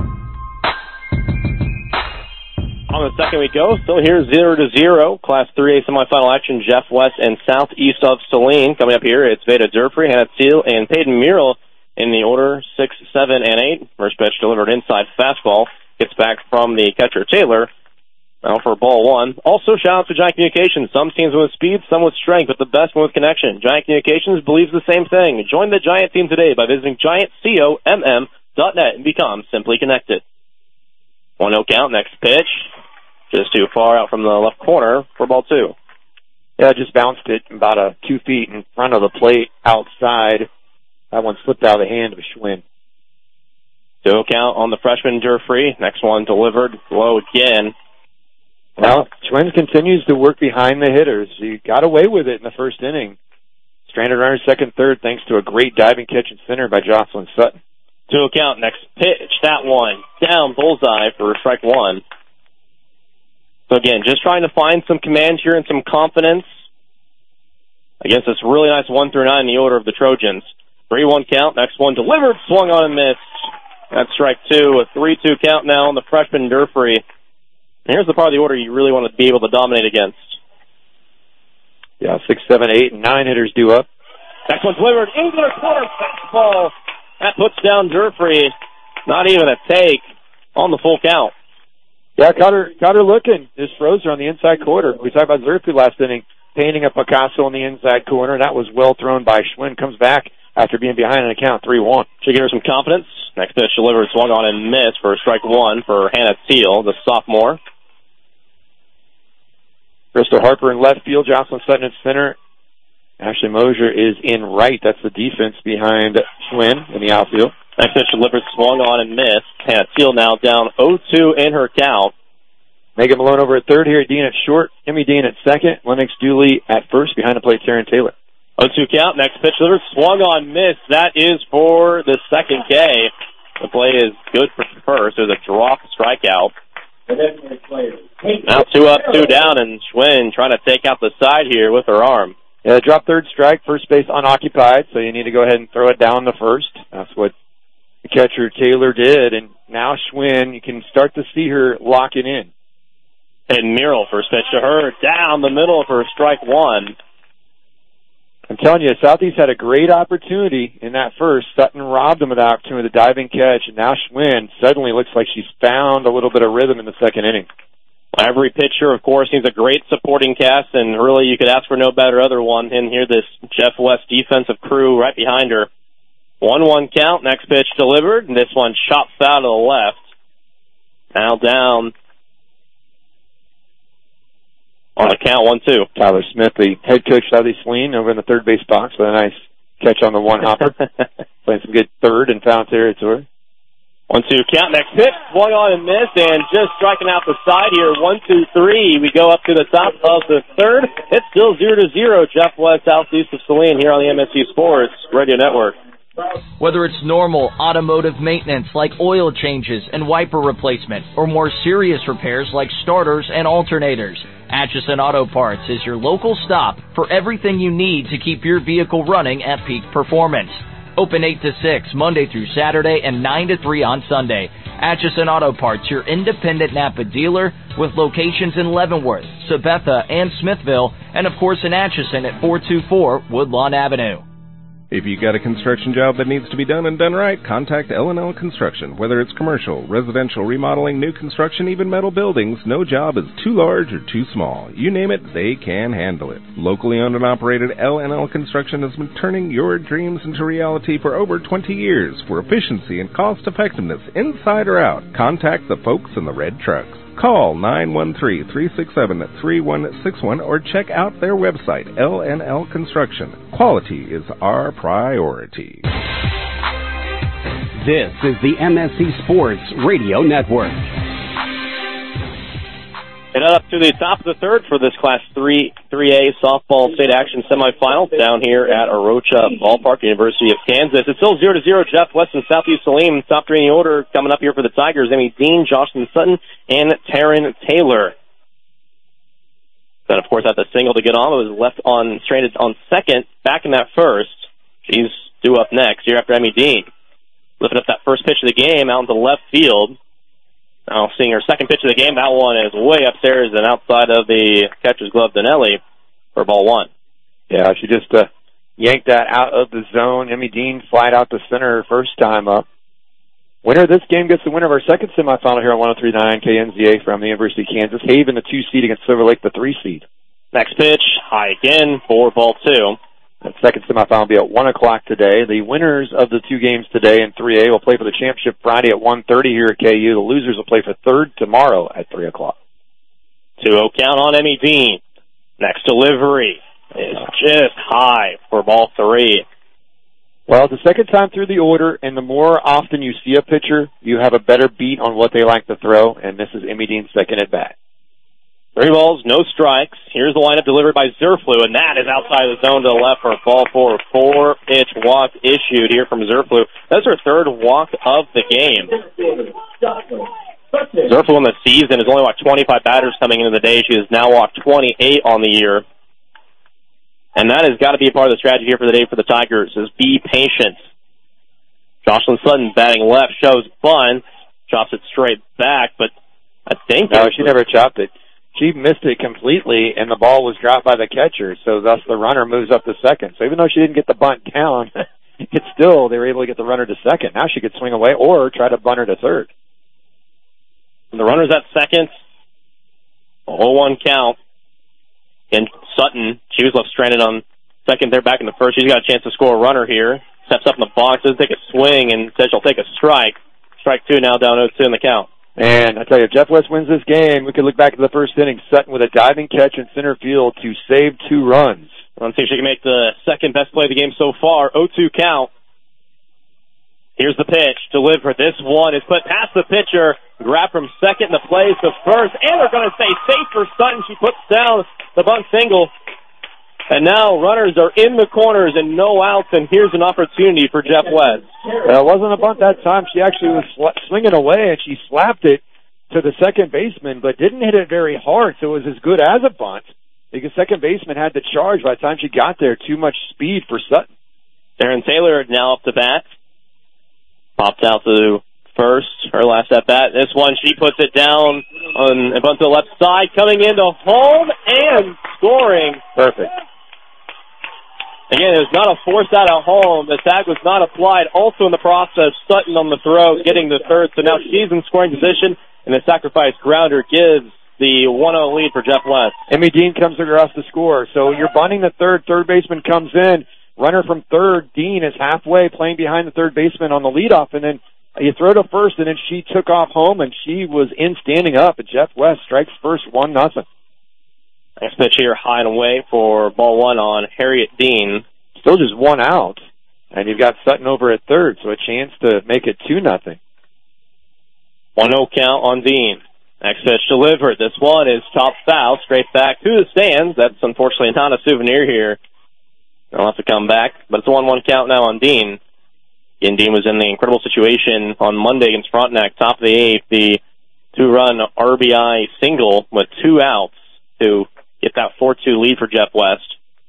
On the second we go, still here zero to zero. Class three A semifinal action, Jeff West and Southeast of Saline. Coming up here, it's Veda Durfree, Hannah Steele, and Peyton Murrell in the order six, seven, and eight. First pitch delivered inside fastball. Gets back from the catcher, Taylor. Now for ball one. Also, shout out to Giant Communications. Some teams with speed, some with strength, but the best one with connection. Giant Communications believes the same thing. Join the Giant team today by visiting giant comm dot net and become simply connected. one oh count, next pitch. Just too far out from the left corner for ball two. Yeah, just bounced it about a two feet in front of the plate outside. That one slipped out of the hand of Schwinn. two count on the freshman Durfree. Next one delivered low again. Well, Schwinn continues to work behind the hitters. He got away with it in the first inning. Stranded runners second, third, thanks to a great diving catch in center by Jocelyn Sutton. two count, next pitch. That one down, bullseye for strike one. So again, just trying to find some command here and some confidence against this really nice one through nine in the order of the Trojans. three one count, next one delivered, swung on and missed. That's strike two, a three two count now on the freshman Durfree. And here's the part of the order you really want to be able to dominate against. Yeah, six, seven, eight, and nine hitters due up. Next one delivered into the corner, fastball. That puts down Durfree. Not even a take on the full count. Yeah, got her, got her looking. Just froze her on the inside corner. We talked about Zerflu last inning, painting a Picasso on the inside corner. That was well thrown by Schwinn. Comes back after being behind an account three one. Should give her some confidence. Next pitch delivered, swung on and missed for strike one for Hannah Steele, the sophomore. Crystal Harper in left field, Jocelyn Sutton in center. Ashley Mosier is in right. That's the defense behind Schwinn in the outfield. Next pitch delivered, swung on and missed. Hannah Steele now down oh two in her count. Megan Malone over at third here. Dean at short. Emmy Dean at second. Lennox Dooley at first. Behind the plate, Taryn Taylor. oh two count. Next pitch delivered, swung on, missed. That is for the second K. The play is good for first. There's a drop strikeout. Now two up, two down, and Schwinn trying to take out the side here with her arm. Yeah, drop third strike, first base unoccupied, so you need to go ahead and throw it down the first. That's what the catcher Taylor did, and now Schwinn, you can start to see her locking in. And Murrell, first pitch to her, down the middle for strike one. I'm telling you, Southeast had a great opportunity in that first. Sutton robbed them of the opportunity with a diving catch, and now Schwinn suddenly looks like she's found a little bit of rhythm in the second inning. Every pitcher, of course, needs a great supporting cast, and really you could ask for no better other one. And here this Jeff West defensive crew right behind her. one one count, next pitch delivered, and this one chops out to the left. Now down on the count, one two. Tyler Smith, the head coach of Southeast Saline, over in the third base box with a nice catch on the one hopper. Playing some good third and foul territory. one two count, next pitch, swung on and missed, and just striking out the side here, one two three. We go up to the top of the third. It's still zero to zero. Jeff West, southeast of Saline, here on the M S C Sports Radio Network. Whether it's normal automotive maintenance like oil changes and wiper replacement, or more serious repairs like starters and alternators, Atchison Auto Parts is your local stop for everything you need to keep your vehicle running at peak performance. Open eight to six Monday through Saturday and nine to three on Sunday. Atchison Auto Parts, your independent Napa dealer with locations in Leavenworth, Sabetha, and Smithville, and of course in Atchison at four two four Woodlawn Avenue. If you got a construction job that needs to be done and done right, contact L and L Construction. Whether it's commercial, residential, remodeling, new construction, even metal buildings, no job is too large or too small. You name it, they can handle it. Locally owned and operated, L and L Construction has been turning your dreams into reality for over twenty years. For efficiency and cost effectiveness, inside or out, contact the folks in the red trucks. Call nine one three, three six seven, three one six one or check out their website, L and L Construction. Quality is our priority. This is the M S C Sports Radio Network. Headed up to the top of the third for this Class three A softball state action semifinal down here at Arocha Ballpark, University of Kansas. It's still zero to zero. Jeff West and Southeast Saline. Top three in the order coming up here for the Tigers. Emmy Dean, Jocelyn Sutton, and Taryn Taylor. Then, of course, at the single to get on, it was left on, stranded on second, back in that first. She's due up next here after Emmy Dean. Lifting up that first pitch of the game out into left field. Now seeing her second pitch of the game, that one is way upstairs and outside of the catcher's glove, Donnelly, for ball one. Yeah, she just uh, yanked that out of the zone. Emmy Dean flied out to center her first time up. Winner of this game gets the winner of our second semifinal here on one oh three point nine K N Z A from the University of Kansas. Haven, the two seed, against Silver Lake, the three seed. Next pitch, high again for ball two. That second semifinal will be at one o'clock today. The winners of the two games today in three A will play for the championship Friday at one thirty here at K U. The losers will play for third tomorrow at three o'clock. two oh count on Emmy Dean. Next delivery is just high for ball three. Well, it's the second time through the order, and the more often you see a pitcher, you have a better beat on what they like to throw, and this is Emmy Dean's second at bat. Three balls, no strikes. Here's the lineup delivered by Zerflu, and that is outside the zone to the left for a ball four. Four-pitch walk issued here from Zerflu. That's her third walk of the game. Zerflu in the season has only walked twenty-five batters coming into the day. She has now walked twenty-eight on the year. And that has got to be a part of the strategy here for the day for the Tigers, is be patient. Jocelyn Sutton batting left, shows bunt, chops it straight back, but I think... No, she never chopped it. She missed it completely, and the ball was dropped by the catcher, so thus the runner moves up to second. So even though she didn't get the bunt down, it's still, they were able to get the runner to second. Now she could swing away or try to bunt her to third. And the runner's at second. oh one count. And Sutton, she was left stranded on second there back in the first. She's got a chance to score a runner here. Steps up in the box, doesn't take a swing, and says she'll take a strike. Strike two now, down oh two in the count. And I tell you, if Jeff West wins this game, we could look back at the first inning. Sutton with a diving catch in center field to save two runs. Let's see if she can make the second best play of the game so far. oh two count. Here's the pitch. Delivered. This one is put past the pitcher. Grab from second to place to first. And they're going to stay safe for Sutton. She puts down the bunt single. And now runners are in the corners and no outs, and here's an opportunity for Jeff West. Well, it wasn't a bunt that time. She actually was sl- swinging away, and she slapped it to the second baseman, but didn't hit it very hard, so it was as good as a bunt because second baseman had to charge by the time she got there. Too much speed for Sutton. Taryn Taylor now up to bat. Popped out to first, her last at bat. This one, she puts it down on a bunt to the left side, coming into home and scoring. Perfect. Again, it was not a force out at home. The tag was not applied. Also in the process, Sutton on the throw, getting the third. So now she's in scoring position, and the sacrifice grounder gives the one oh lead for Jeff West. Emmy Dean comes across the score. So you're bunting the third. Third baseman comes in. Runner from third, Dean, is halfway playing behind the third baseman on the leadoff, and then you throw to first, and then she took off home, and she was in standing up, and Jeff West strikes first, one nothing. Next pitch here, high and away for ball one on Harriet Dean. Still just one out, and you've got Sutton over at third, so a chance to make it two nothing. one oh count on Dean. Next pitch delivered. This one is top foul, straight back to the stands. That's unfortunately not a souvenir here. They'll have to come back, but it's a one one count now on Dean. Again, Dean was in the incredible situation on Monday against Frontenac, top of the eighth, the two-run R B I single with two outs to get that four two lead for Jeff West.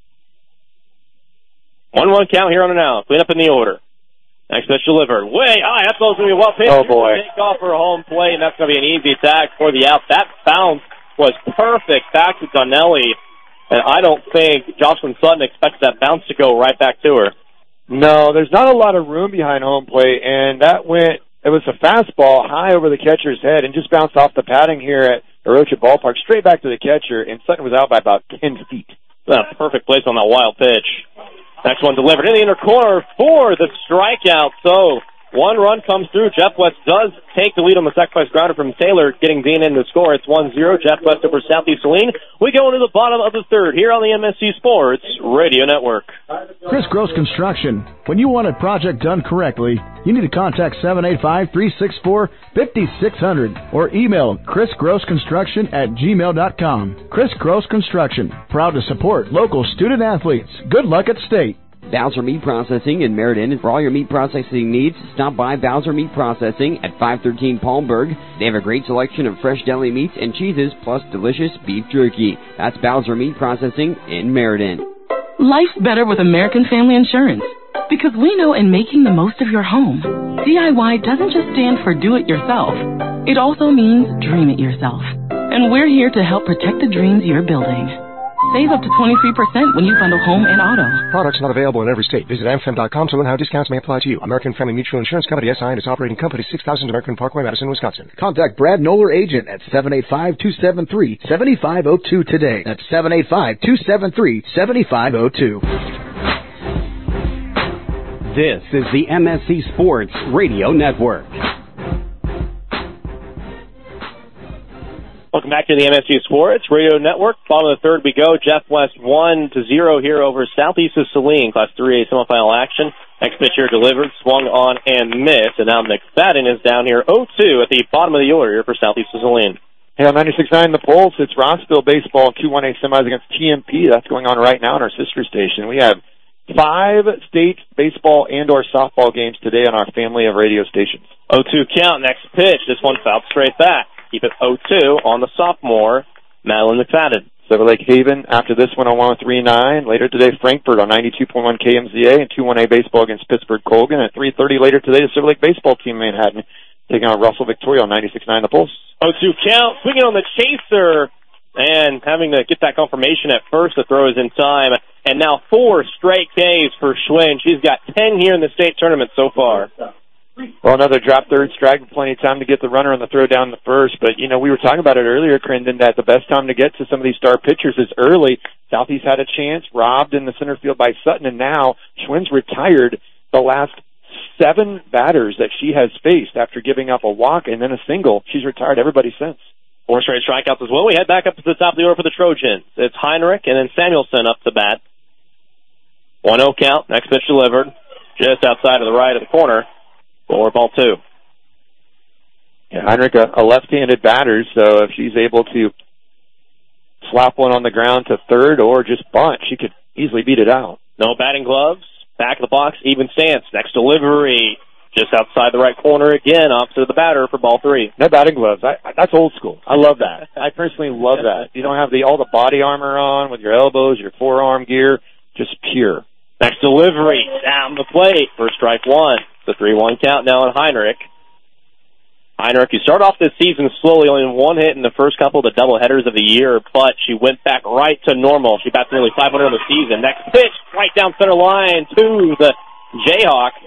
one one count here on and out. Clean up in the order. Next pitch delivered. Way high. That's going to be well pitched. Oh, boy. Take off for a home plate, and that's going to be an easy tag for the out. That bounce was perfect back to Donnelly, and I don't think Jocelyn Sutton expects that bounce to go right back to her. No, there's not a lot of room behind home plate, and that went, it was a fastball high over the catcher's head and just bounced off the padding here at Orocha Ballpark straight back to the catcher, and Sutton was out by about ten feet. A perfect place on that wild pitch. Next one delivered in the inner corner for the strikeout. So one run comes through. Jeff West does take the lead on the sacrifice grounder from Taylor, getting Dean in to score. It's one zero. Jeff West over Southeast Saline. We go into the bottom of the third here on the M S C Sports Radio Network. Chris Gross Construction. When you want a project done correctly, you need to contact seven eight five, three six four, five six zero zero or email chris gross construction at gmail dot com. Chris Gross Construction, proud to support local student athletes. Good luck at state. Bowser Meat Processing in Meriden. For all your meat processing needs, stop by Bowser Meat Processing at five thirteen Palmberg. They have a great selection of fresh deli meats and cheeses, plus delicious beef jerky. That's Bowser Meat Processing in Meriden. Life's better with American Family Insurance. Because we know in making the most of your home, D I Y doesn't just stand for do it yourself. It also means dream it yourself. And we're here to help protect the dreams you're building. Save up to twenty-three percent when you bundle home and auto. Products not available in every state. Visit A M F M dot com to learn how discounts may apply to you. American Family Mutual Insurance Company, S I, and its operating company, six thousand American Parkway, Madison, Wisconsin. Contact Brad Noller, agent at seven eight five, two seven three, seven five zero two today. That's seven eight five, two seven three, seven five zero two. This is the M S C Sports Radio Network. Welcome back to the M S C Sports Radio Network. Bottom of the third we go. Jeff West one to zero here over Southeast of Saline, Class three A semifinal action. Next pitch here delivered, swung on and missed. And now McFadden is down here oh two at the bottom of the order here for Southeast of Saline. Hey, on ninety-six point nine The Pulse, it's Rossville Baseball Q one A semis against T M P. That's going on right now in our sister station. We have five state baseball and or softball games today on our family of radio stations. oh two count. Next pitch. This one fouled straight back. Keep it oh two on the sophomore, Madeline McFadden. Silver Lake Haven after this one on one oh three point nine. Later today, Frankfurt on ninety-two point one K M Z A and two one A baseball against Pittsburgh Colgan. At three thirty later today, the Silver Lake baseball team in Manhattan taking on Russell Victoria on ninety-six point nine The Pulse. oh two count. Swinging on the chaser and having to get that confirmation at first. The throw is in time. And now four straight Ks for Schwinn. She's got ten here in the state tournament so far. Well, another drop third strike, plenty of time to get the runner on the throw down the first. But, you know, we were talking about it earlier, Crendon, that the best time to get to some of these star pitchers is early. Southeast had a chance, robbed in the center field by Sutton, and now Schwinn's retired the last seven batters that she has faced after giving up a walk and then a single. She's retired everybody since. Four straight strikeouts as well. We head back up to the top of the order for the Trojans. It's Heinrich and then Samuelson up to bat. one oh count. Next pitch delivered just outside of the right of the corner. Or ball two. Yeah, Heinrich, a, a left-handed batter, so if she's able to slap one on the ground to third or just bunt, she could easily beat it out. No batting gloves. Back of the box, even stance. Next delivery, just outside the right corner again, opposite of the batter for ball three. No batting gloves. I, I, that's old school. I love that. I personally love that. You don't have the all the body armor on with your elbows, your forearm gear, just pure. Next delivery, down the plate for strike one. The three one count now on Heinrich. Heinrich, who started off this season slowly, only one hit in the first couple of the doubleheaders of the year, but she went back right to normal. She bats nearly five hundred on the season. Next pitch, right down center line to the Jayhawk.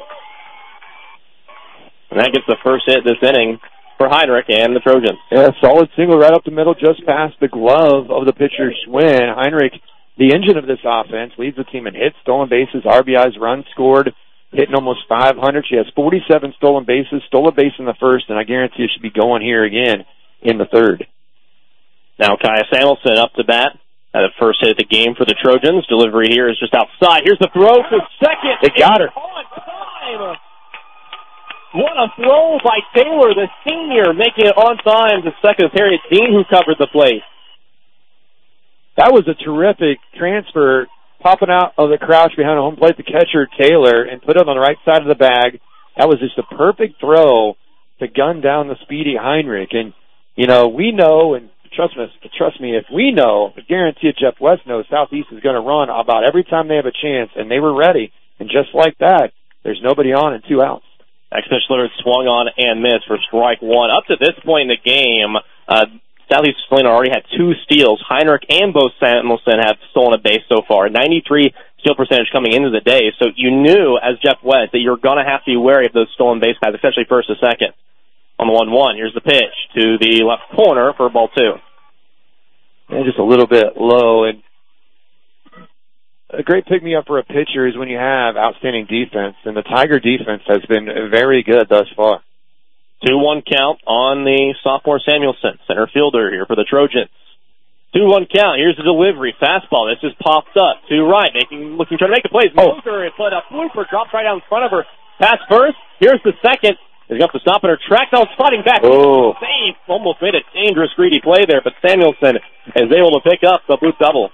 And that gets the first hit this inning for Heinrich and the Trojans. Yeah, solid single right up the middle, just past the glove of the pitcher Schwinn. Heinrich, the engine of this offense, leads the team in hits, stolen bases, R B Is, runs scored, hitting almost five hundred. She has forty-seven stolen bases, stole a base in the first, and I guarantee you she'll be going here again in the third. Now Kaya Samuelson up to bat. Uh, the first hit of the game for the Trojans. Delivery here is just outside. Here's the throw to second. They got her. On time. What a throw by Taylor, the senior, making it on time to second. Harriet Dean, who covered the plate. That was a terrific transfer, popping out of the crouch behind the home plate, the catcher, Taylor, and put it on the right side of the bag. That was just a perfect throw to gun down the speedy Heinrich. And, you know, we know, and trust me, trust me, if we know, I guarantee you Jeff West knows Southeast is going to run about every time they have a chance, and they were ready. And just like that, there's nobody on and two outs. Next-pitch Leonard swung on and missed for strike one. Up to this point in the game, uh, Southeast Salina already had two steals. Heinrich and Bo Samuelson have stolen a base so far. ninety-three steal percentage coming into the day. So you knew, as Jeff West, that you're going to have to be wary of those stolen base paths, especially first and second. On the one one, here's the pitch to the left corner for ball two. And just a little bit low. And a great pick-me-up for a pitcher is when you have outstanding defense. And the Tiger defense has been very good thus far. two one count on the sophomore Samuelson, center fielder here for the Trojans. two one count. Here's the delivery. Fastball. This is popped up to right, making, looking, trying to make the plays. Oh. Moser, but a blooper drops right out in front of her. Pass first. Here's the second. He's got to stop at her track. Now sliding back. Oh. Save. Almost made a dangerous, greedy play there, but Samuelson is able to pick up the bloop double.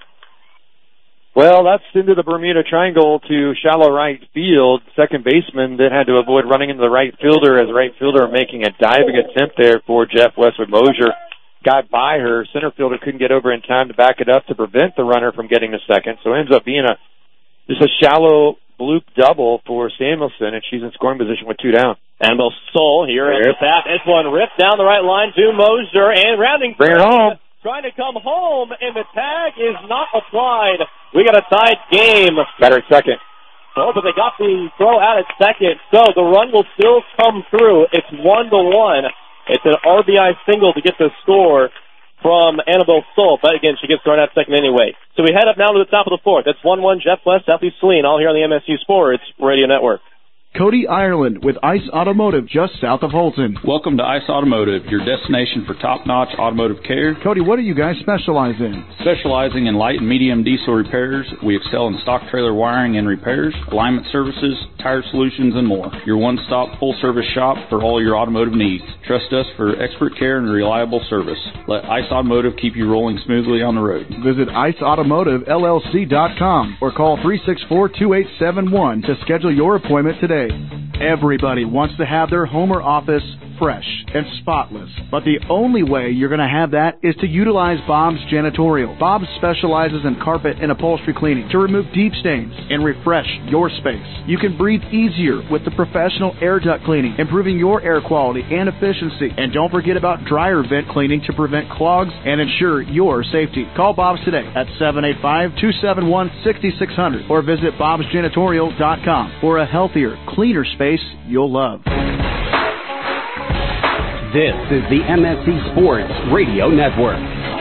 Well, that's into the Bermuda Triangle to shallow right field. Second baseman then had to avoid running into the right fielder as the right fielder making a diving attempt there for Jeff Westwood. Mosier got by her. Center fielder couldn't get over in time to back it up to prevent the runner from getting to second. So it ends up being a just a shallow bloop double for Samuelson, and she's in scoring position with two down. Annabelle Stoll here at the bat. This one ripped down the right line to Moser and rounding. Bring her home. Trying to come home, and the tag is not applied. We got a tied game. Better at second. Oh, but they got the throw out at second, so the run will still come through. It's one to one. It's an R B I single to get the score from Annabelle Stoll, but again, she gets thrown out second anyway. So we head up now to the top of the fourth. That's one one Jeff West, Southeast Saline, all here on the M S U Sports Radio Network. Cody Ireland with Ice Automotive just south of Holton. Welcome to Ice Automotive, your destination for top-notch automotive care. Cody, what do you guys specialize in? Specializing in light and medium diesel repairs, we excel in stock trailer wiring and repairs, alignment services, tire solutions, and more. Your one-stop full-service shop for all your automotive needs. Trust us for expert care and reliable service. Let Ice Automotive keep you rolling smoothly on the road. Visit ice automotive L L C dot com or call three six four, two eight seven one to schedule your appointment today. Everybody wants to have their home or office fresh and spotless, but the only way you're going to have that is to utilize Bob's Janitorial. Bob specializes in carpet and upholstery cleaning to remove deep stains and refresh your space. You can breathe easier with the professional air duct cleaning, improving your air quality and efficiency. And don't forget about dryer vent cleaning to prevent clogs and ensure your safety. Call Bob's today at seven eight five, two seven one, six six zero zero or visit bobs janitorial dot com for a healthier, cleaner space you'll love. This is the M S C Sports Radio Network.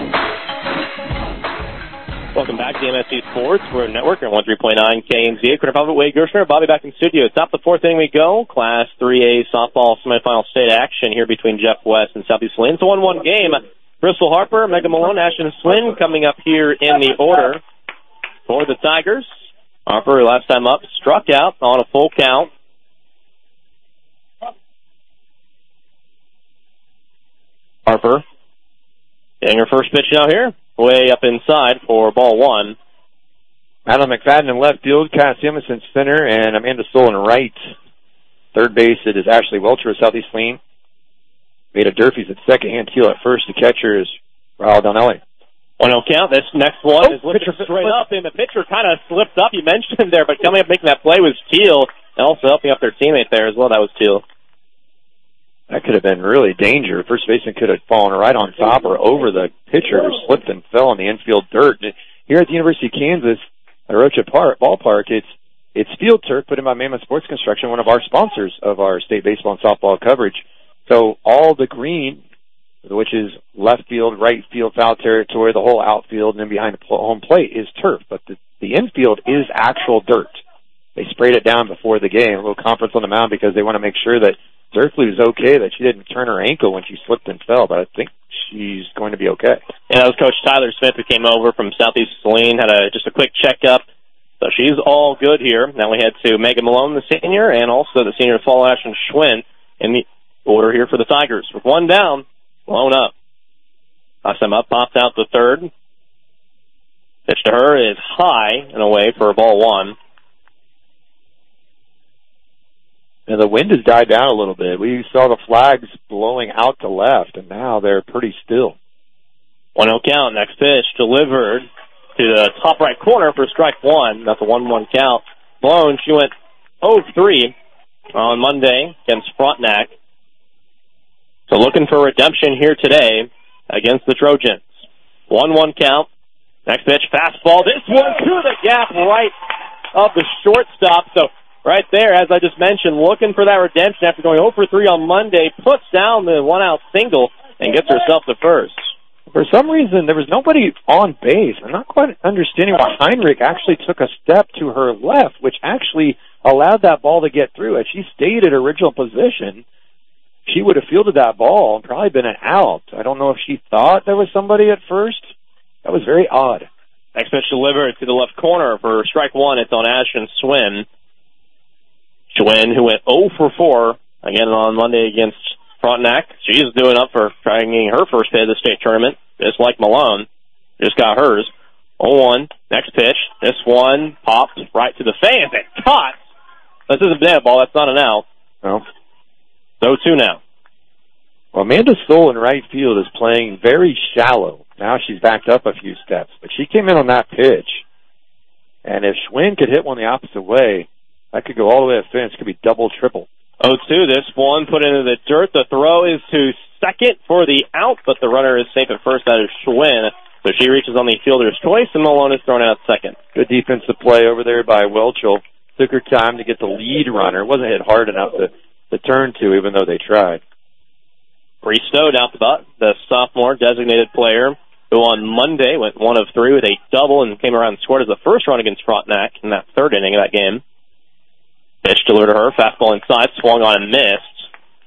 Welcome back to M S C Sports Radio Network on one oh three point nine K M Z A. Critter Bobby, Wade Gershner, Bobby back in studio. Top the fourth inning we go. Class three A softball semifinal state action here between Jeff West and Southeast Saline. It's a one one game. Bristol Harper, Megan Malone, Ashton Swin coming up here in the order for the Tigers. Harper, last time up, struck out on a full count. Harper getting her first pitch out here, way up inside for ball one. Madeline McFadden in left field, Cass Emerson center, and Amanda Stoll in right. Third base, it is Ashley Welcher of Southeast Saline. Veda Durfee's at second, hand Teal at first. The catcher is Raul Donnelly. one oh count. This next one oh, is lifted pitcher, straight up, and the pitcher kind of slipped up. You mentioned him there, but coming up making that play was Teal, and also helping up their teammate there as well. That was Teal. That could have been really danger. First baseman could have fallen right on top or over the pitcher who slipped and fell in the infield dirt. Here at the University of Kansas, at Rocha Park, Ballpark, it's it's field turf put in by Mammoth Sports Construction, one of our sponsors of our state baseball and softball coverage. So all the green, which is left field, right field, foul territory, the whole outfield, and then behind the home plate is turf. But the, the infield is actual dirt. They sprayed it down before the game, a little conference on the mound, because they want to make sure that Zerflu is okay, that she didn't turn her ankle when she slipped and fell, but I think she's going to be okay. Yeah, that was Coach Tyler Smith who came over from Southeast Saline, had a just a quick checkup. So she's all good here. Now we head to Megan Malone, the senior, and also the senior Fall Ashton Schwinn in the order here for the Tigers. With one down, Malone up. Awesome up, popped out the third. Pitch to her is high and away for a ball one. And the wind has died down a little bit. We saw the flags blowing out to left, and now they're pretty still. one oh count. Next pitch delivered to the top right corner for strike one. That's a one one count. Blown, she went oh three on Monday against Frontenac. So looking for redemption here today against the Trojans. one one count. Next pitch, fastball. This one to the gap right of the shortstop. So right there, as I just mentioned, looking for that redemption after going oh for three on Monday, puts down the one-out single and gets herself to first. For some reason, there was nobody on base. I'm not quite understanding why Heinrich actually took a step to her left, which actually allowed that ball to get through. As she stayed at original position, she would have fielded that ball and probably been an out. I don't know if she thought there was somebody at first. That was very odd. Next pitch delivered to the left corner for strike one. It's on Ashton Schwinn. Schwinn, who went oh for four again on Monday against Frontenac. She's doing up for trying getting her first hit of the state tournament, just like Malone. Just got hers. oh one. Next pitch. This one popped right to the fans and caught. This isn't a dead ball. That's not an out. No. oh two now. Well, Amanda Stoll in right field is playing very shallow. Now she's backed up a few steps, but she came in on that pitch. And if Schwinn could hit one the opposite way, that could go all the way to the fence. It could be double, triple. oh two, this one put into the dirt. The throw is to second for the out, but the runner is safe at first. That is Schwinn. So she reaches on the fielder's choice, and Malone is thrown out second. Good defensive play over there by Welchel. Took her time to get the lead runner. Wasn't hit hard enough to, to turn to, even though they tried. Bree Stode out the butt, the sophomore designated player, who on Monday went one of three with a double and came around and scored as the first run against Frontenac in that third inning of that game. Pitch delivered to her, fastball inside, swung on and missed.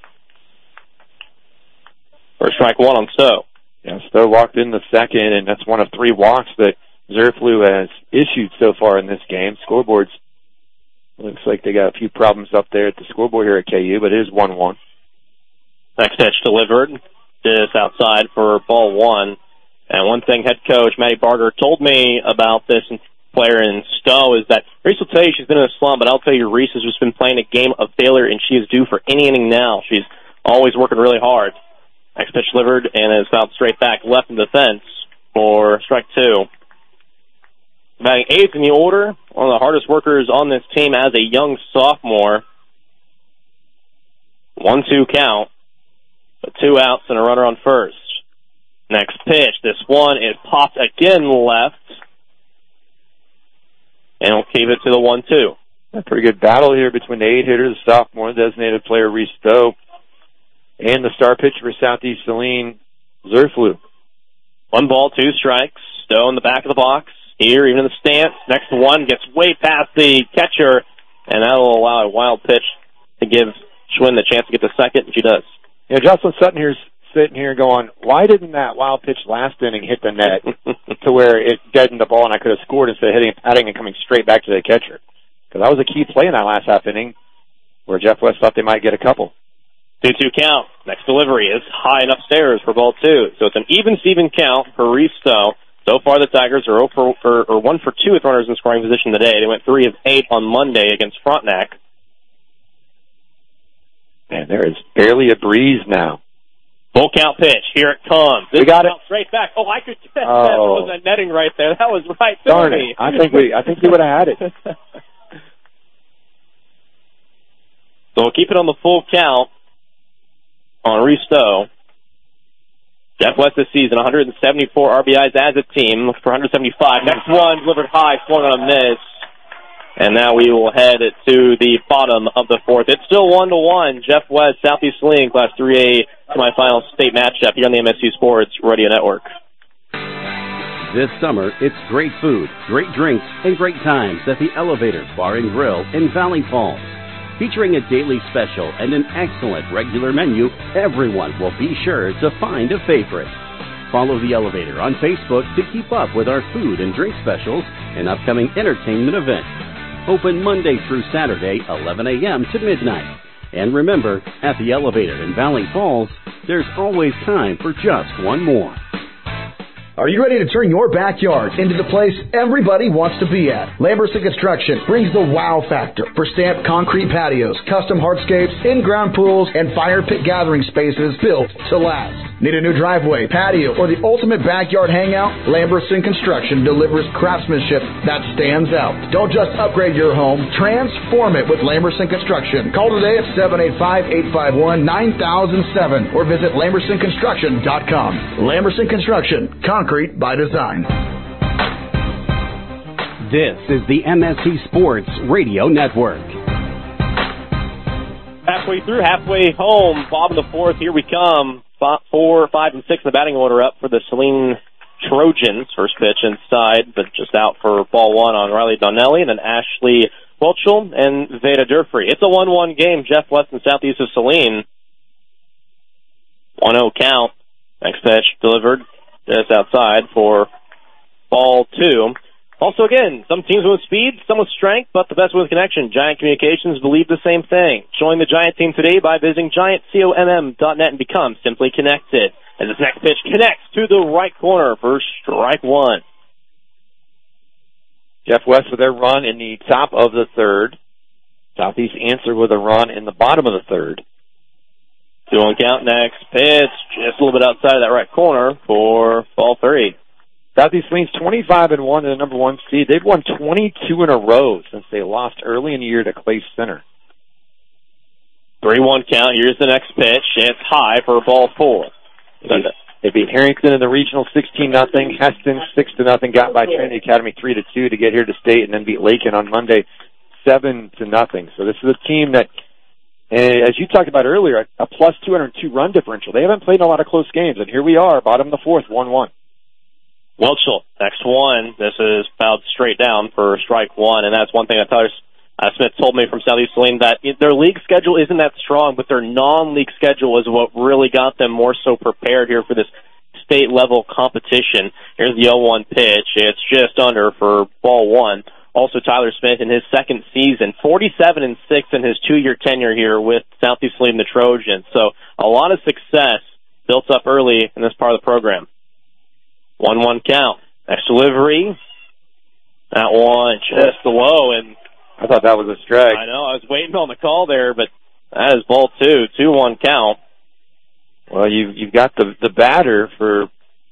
First strike one on Stowe. Yeah, Stowe walked in the second, and that's one of three walks that Zerflu has issued so far in this game. Scoreboards, looks like they got a few problems up there at the scoreboard here at K U, but it is one one. Next pitch delivered. This outside for ball one. And one thing head coach Maddie Barger told me about this player in Stowe is that Reese will tell you she's been in a slump, but I'll tell you Reese has just been playing a game of failure, and she is due for any inning now. She's always working really hard. Next pitch delivered, and is out straight back left in the fence for strike two. Batting eighth in the order, one of the hardest workers on this team as a young sophomore. one two count, but two outs and a runner on first. Next pitch, this one is popped again left. And we'll keep it to the one two. A pretty good battle here between the eight hitter, the sophomore designated player Reese Stowe, and the star pitcher for Southeast Saline, Zerflu. One ball, two strikes. Stowe in the back of the box. Here, even in the stance. Next one gets way past the catcher, and that will allow a wild pitch to give Schwinn the chance to get the second, and she does. Yeah, Jocelyn Sutton here's sitting here going, why didn't that wild pitch last inning hit the net to where it deadened the ball and I could have scored instead of hitting and patting and coming straight back to the catcher? Because that was a key play in that last half inning where Jeff West thought they might get a couple. two two count. Next delivery is high and upstairs for ball two. So it's an even-Steven count for Reese Stowe. So far the Tigers are, for, or, or one for two with runners in scoring position today. They went three of eight on Monday against Frontenac. Man, there is barely a breeze now. Full count pitch. Here it comes. This we got it. Straight back. Oh, I could get oh. that. That was a netting right there. That was right to Darn me. It. I think we I think we would have had it. So we'll keep it on the full count. Henri Stowe. Jeff West this season, one hundred seventy-four R B Is as a team, looking for one hundred seventy-five. Next one, delivered high, swung on a miss. And now we will head to the bottom of the fourth. It's still one to one. Jeff West, Southeast Saline, Class three A semifinal state matchup here on the M S U Sports Radio Network. This summer, it's great food, great drinks, and great times at the Elevator Bar and Grill in Valley Falls. Featuring a daily special and an excellent regular menu, everyone will be sure to find a favorite. Follow the Elevator on Facebook to keep up with our food and drink specials and upcoming entertainment events. Open Monday through Saturday, eleven a.m. to midnight. And remember, at the Elevator in Valley Falls, there's always time for just one more. Are you ready to turn your backyard into the place everybody wants to be at? Lamberson Construction brings the wow factor for stamped concrete patios, custom hardscapes, in-ground pools, and fire pit gathering spaces built to last. Need a new driveway, patio, or the ultimate backyard hangout? Lamberson Construction delivers craftsmanship that stands out. Don't just upgrade your home, transform it with Lamberson Construction. Call today at seven eight five, eight five one, nine thousand seven or visit lamberson construction dot com. Lamberson Construction, concrete by design. This is the M S C Sports Radio Network. Halfway through, halfway home, bottom of the fourth, here we come. Four, five, and six in the batting order up for the Saline Trojans. First pitch inside, but just out for ball one on Riley Donnelly, and then Ashley Welchel and Veda Durfree. It's a one one game. Jeff West and Southeast of Saline. one oh count. Next pitch delivered just outside for ball two. Also, again, some teams with speed, some with strength, but the best with connection. Giant Communications believe the same thing. Join the Giant team today by visiting giant comm dot net and become simply connected. And this next pitch connects to the right corner for strike one. Jeff West with their run in the top of the third. Southeast answered with a run in the bottom of the third. Two on count, next pitch, just a little bit outside of that right corner for ball three. Southeast Saline's twenty-five and one in the number one seed. They've won twenty-two in a row since they lost early in the year to Clay Center. three one count. Here's the next pitch. It's high for ball four. They beat Harrington in the regional sixteen nothing. Heston six to nothing. Got by Trinity Academy three to two to get here to state, and then beat Lakin on Monday seven to nothing. So this is a team that, as you talked about earlier, a plus two hundred two run differential. They haven't played in a lot of close games, and here we are, bottom of the fourth, one one. Welchel, next one. This is fouled straight down for strike one, and that's one thing that Tyler uh, Smith told me from Southeast Saline, that their league schedule isn't that strong, but their non-league schedule is what really got them more so prepared here for this state-level competition. Here's the oh one pitch. It's just under for ball one. Also, Tyler Smith in his second season, forty-seven and six in his two-year tenure here with Southeast Saline, the Trojans. So a lot of success built up early in this part of the program. one one count. Next delivery. That one just low, and I thought that was a strike. I know. I was waiting on the call there, but that is ball two. two one count. Well, you've, you've got the, the batter for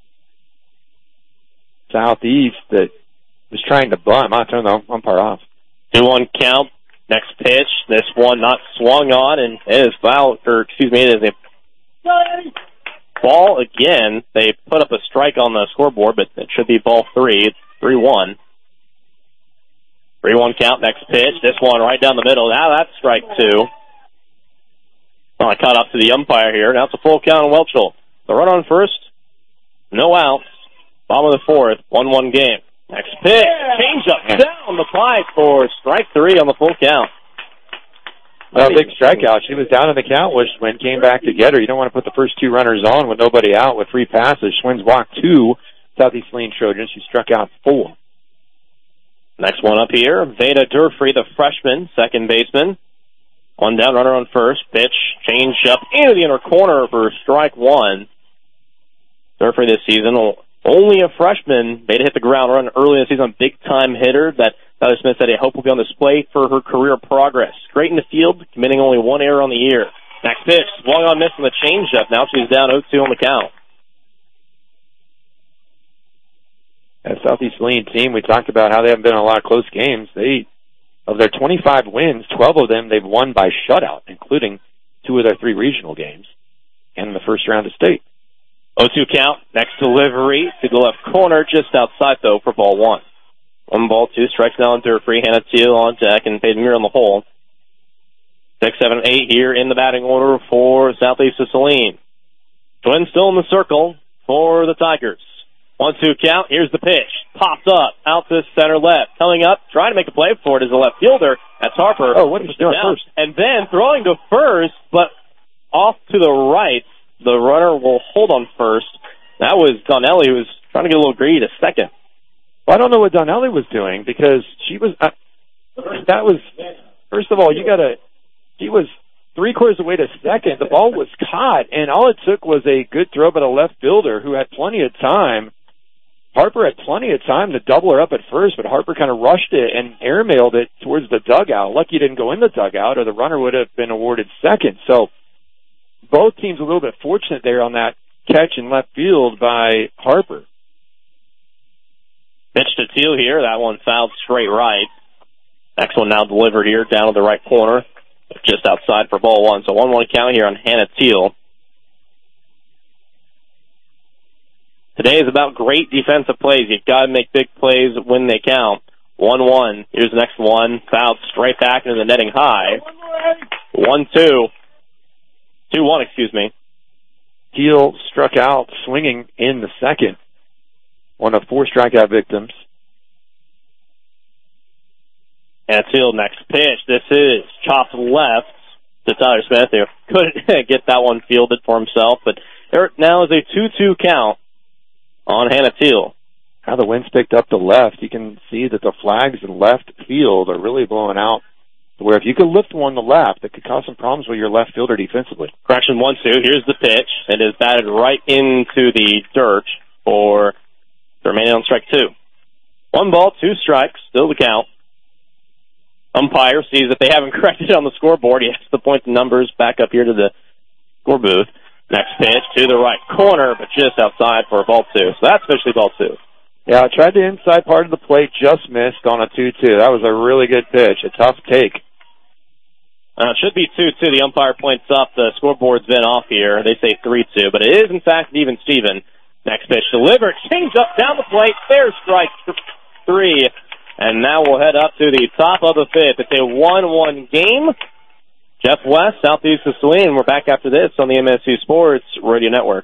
Southeast that was trying to bunt. I'm not turning the umpire off. two one count. Next pitch. This one not swung on, and it is foul, or excuse me, it is a ball again. They put up a strike on the scoreboard, but it should be ball three. It's three one. three one count. Next pitch. This one right down the middle. Now that's strike two. Well, I caught up to the umpire here. Now it's a full count on Welchel. The run on first. No outs. Bottom of the fourth. one one game. Next pitch. Change up down the pipe for strike three on the full count. Well, big strikeout. She was down in the count, which when came back to get her. You don't want to put the first two runners on with nobody out with three passes. Schwinn's walked two. Southeast Saline Trojans. She struck out four. Next one up here. Veda Durfree, the freshman, second baseman. One down, runner on first. Pitch, change up into the inner corner for strike one. Durfree this season, only a freshman. Veda hit the ground run early in the season, big-time hitter that Tyler Smith said he hope will be on display for her career progress. Great in the field, committing only one error on the year. Next pitch, swung on miss on the changeup. Now she's down oh two on the count. That Southeast Saline team, we talked about how they haven't been in a lot of close games. They, of their twenty-five wins, twelve of them they've won by shutout, including two of their three regional games. and the first round of state. oh two count. Next delivery to the left corner, just outside, though, for ball one. One ball, two strikes now into her free. Hannah Teal on deck and Peyton Muir on the hole. Six, seven, eight here in the batting order for Southeast of Saline. Twins still in the circle for the Tigers. One, two count. Here's the pitch. Pops up out to center left. Coming up, trying to make a play for it is a left fielder. That's Harper. Oh, what is she doing first? And then throwing to first, but off to the right. The runner will hold on first. That was Donnelly, who was trying to get a little greedy to second. Well, I don't know what Donnelly was doing because she was. Uh, that was first of all, you got to. She was three quarters away to second. The ball was caught, and all it took was a good throw by the left fielder who had plenty of time. Harper had plenty of time to double her up at first, but Harper kind of rushed it and airmailed it towards the dugout. Lucky it didn't go in the dugout, or the runner would have been awarded second. So both teams a little bit fortunate there on that catch in left field by Harper. Pitch to Teal here. That one fouled straight right. Next one now delivered here down to the right corner, just outside for ball one. So one one count here on Hannah Teal. Today is about great defensive plays. You've got to make big plays when they count. one one. Here's the next one. Fouled straight back into the netting high. one two. two one, excuse me. Teal struck out swinging in the second. One of four strikeout victims. And Teal next pitch. This is chopped left to Tyler Smith, who couldn't get that one fielded for himself. But there now is a two two count on Hannah Teal. How the wind's picked up to left, you can see that the flags in left field are really blowing out. Where if you could lift one to left, it could cause some problems with your left fielder defensively. Correction, one two. Here's the pitch. It is batted right into the dirt for the remaining on strike two. One ball, two strikes, still the count. Umpire sees that they haven't corrected it on the scoreboard. He has to point the numbers back up here to the score booth. Next pitch to the right corner, but just outside for ball two. So that's officially ball two. Yeah, I tried the inside part of the plate, just missed on a two two. That was a really good pitch, a tough take. Uh, it should be two two. The umpire points up. The scoreboard's been off here. They say three two, but it is, in fact, even Steven. Next pitch delivered. Change up down the plate. Fair strike three. And now we'll head up to the top of the fifth. It's a one one game. Jeff West, Southeast of Saline. We're back after this on the M S U Sports Radio Network.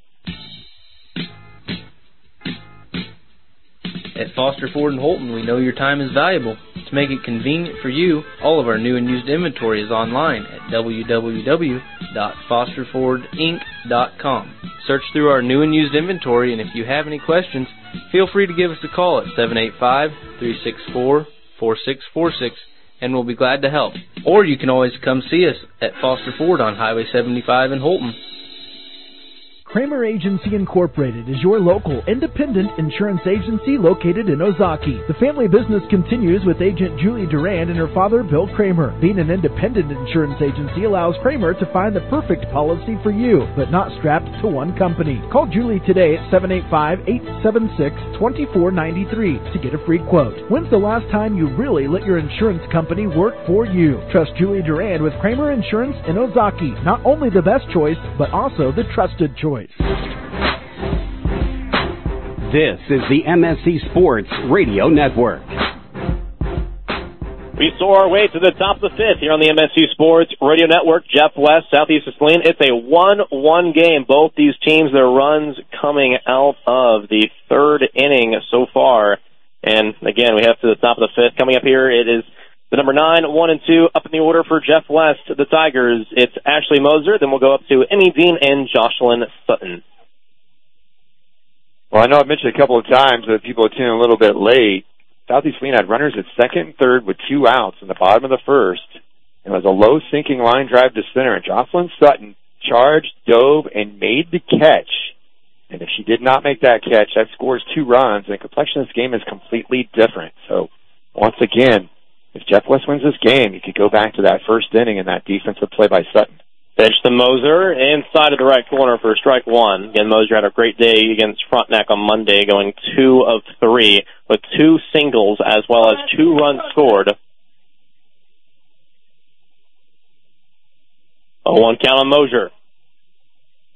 At Foster Ford in Holton, we know your time is valuable. To make it convenient for you, all of our new and used inventory is online at w w w dot foster ford inc dot com. Search through our new and used inventory, and if you have any questions, feel free to give us a call at seven eight five, three six four, four six four six, and we'll be glad to help. Or you can always come see us at Foster Ford on Highway seventy-five in Holton. Kramer Agency Incorporated is your local independent insurance agency located in Ozaki. The family business continues with agent Julie Durand and her father, Bill Kramer. Being an independent insurance agency allows Kramer to find the perfect policy for you, but not strapped to one company. Call Julie today at seven eight five, eight seven six, two four nine three to get a free quote. When's the last time you really let your insurance company work for you? Trust Julie Durand with Kramer Insurance in Ozaki. Not only the best choice, but also the trusted choice. This is the M S C Sports Radio Network. We soar our way to the top of the fifth here on the M S U Sports Radio Network. Jeff West, Southeast of Saline. It's a one one game. Both these teams, their runs coming out of the third inning so far. And again, we have to the top of the fifth. Coming up here, it is the number nine, one and two, up in the order for Jeff West, the Tigers. It's Ashley Moser. Then we'll go up to Emmy Dean and Jocelyn Sutton. Well, I know I've mentioned a couple of times that people are tuning a little bit late. Southeast Saline had runners at second and third with two outs in the bottom of the first. It was a low sinking line drive to center, and Jocelyn Sutton charged, dove, and made the catch. And if she did not make that catch, that scores two runs, and the complexion of this game is completely different. So, once again, if Jeff West wins this game, you could go back to that first inning and that defensive play by Sutton. Pitch to Moser, inside of the right corner for strike one. Again, Moser had a great day against Frontenac on Monday, going two of three with two singles as well as two runs scored. oh one count on Moser.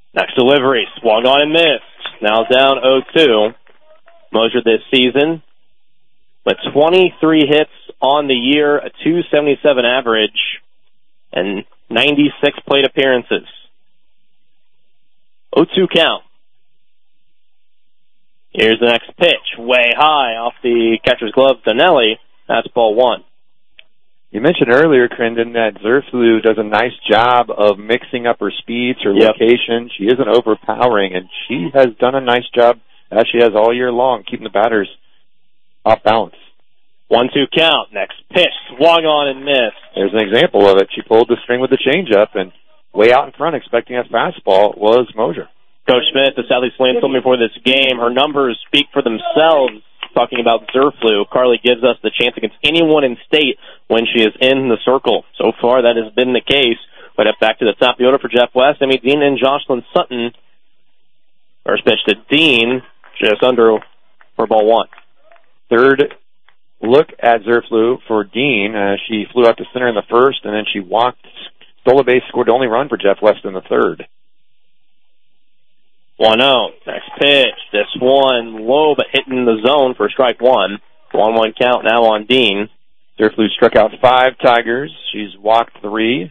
Next delivery, swung on and missed. Now down oh two. Mosier this season with twenty-three hits on the year, a two seventy-seven average, and ninety-six plate appearances. oh two count. Here's the next pitch, way high off the catcher's glove, Donnelly. That's ball one. You mentioned earlier, Crendon, that Zerflu does a nice job of mixing up her speeds, her yep. location. She isn't overpowering, and she has done a nice job, as she has all year long, keeping the batters off balance. one two count. Next pitch, swung on and missed. There's an example of it. She pulled the string with the changeup, and way out in front, expecting a fastball, was Mosier. Coach Smith, the Southeast Lane, told me before this game, her numbers speak for themselves. Talking about Zerflu, Carly gives us the chance against anyone in state when she is in the circle. So far, that has been the case. But up back to the top of the order for Jeff West, Emmy Dean and Jocelyn Sutton. First pitch to Dean, just under for ball one. Third look at Zerflu for Dean. Uh, she flew out to center in the first, and then she walked, stole a base, scored the only run for Jeff West in the third. one oh. Next pitch. This one low, but hitting the zone for strike one. one one count now on Dean. Zerflu struck out five Tigers. She's walked three.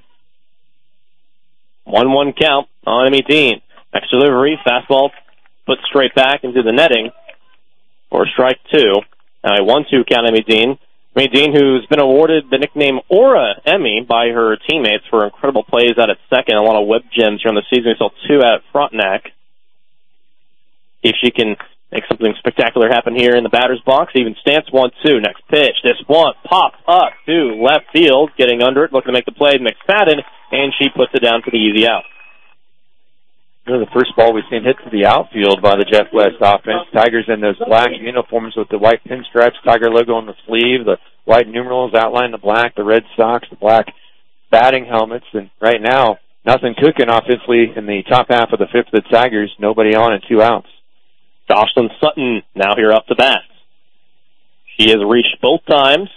one one count on Emmy Dean. Next delivery, fastball put straight back into the netting for strike two. Now a one two count Emmy Dean. Emmy Dean, who's been awarded the nickname Aura Emmy by her teammates for incredible plays out at second. A lot of whip gems here on the season. We saw two at Frontenac. If she can make something spectacular happen here in the batter's box, even stance one two. Next pitch. This one pops up to left field, getting under it, looking to make the play. McFadden, and she puts it down for the easy out. You know, the first ball we've seen hit to the outfield by the Jeff West offense. Tigers in those black uniforms with the white pinstripes, Tiger logo on the sleeve, the white numerals outline the black, the red socks, the black batting helmets, and right now, nothing cooking offensively in the top half of the fifth of the Tigers. Nobody on and two outs. Jocelyn Sutton now here up to bat. She has reached both times.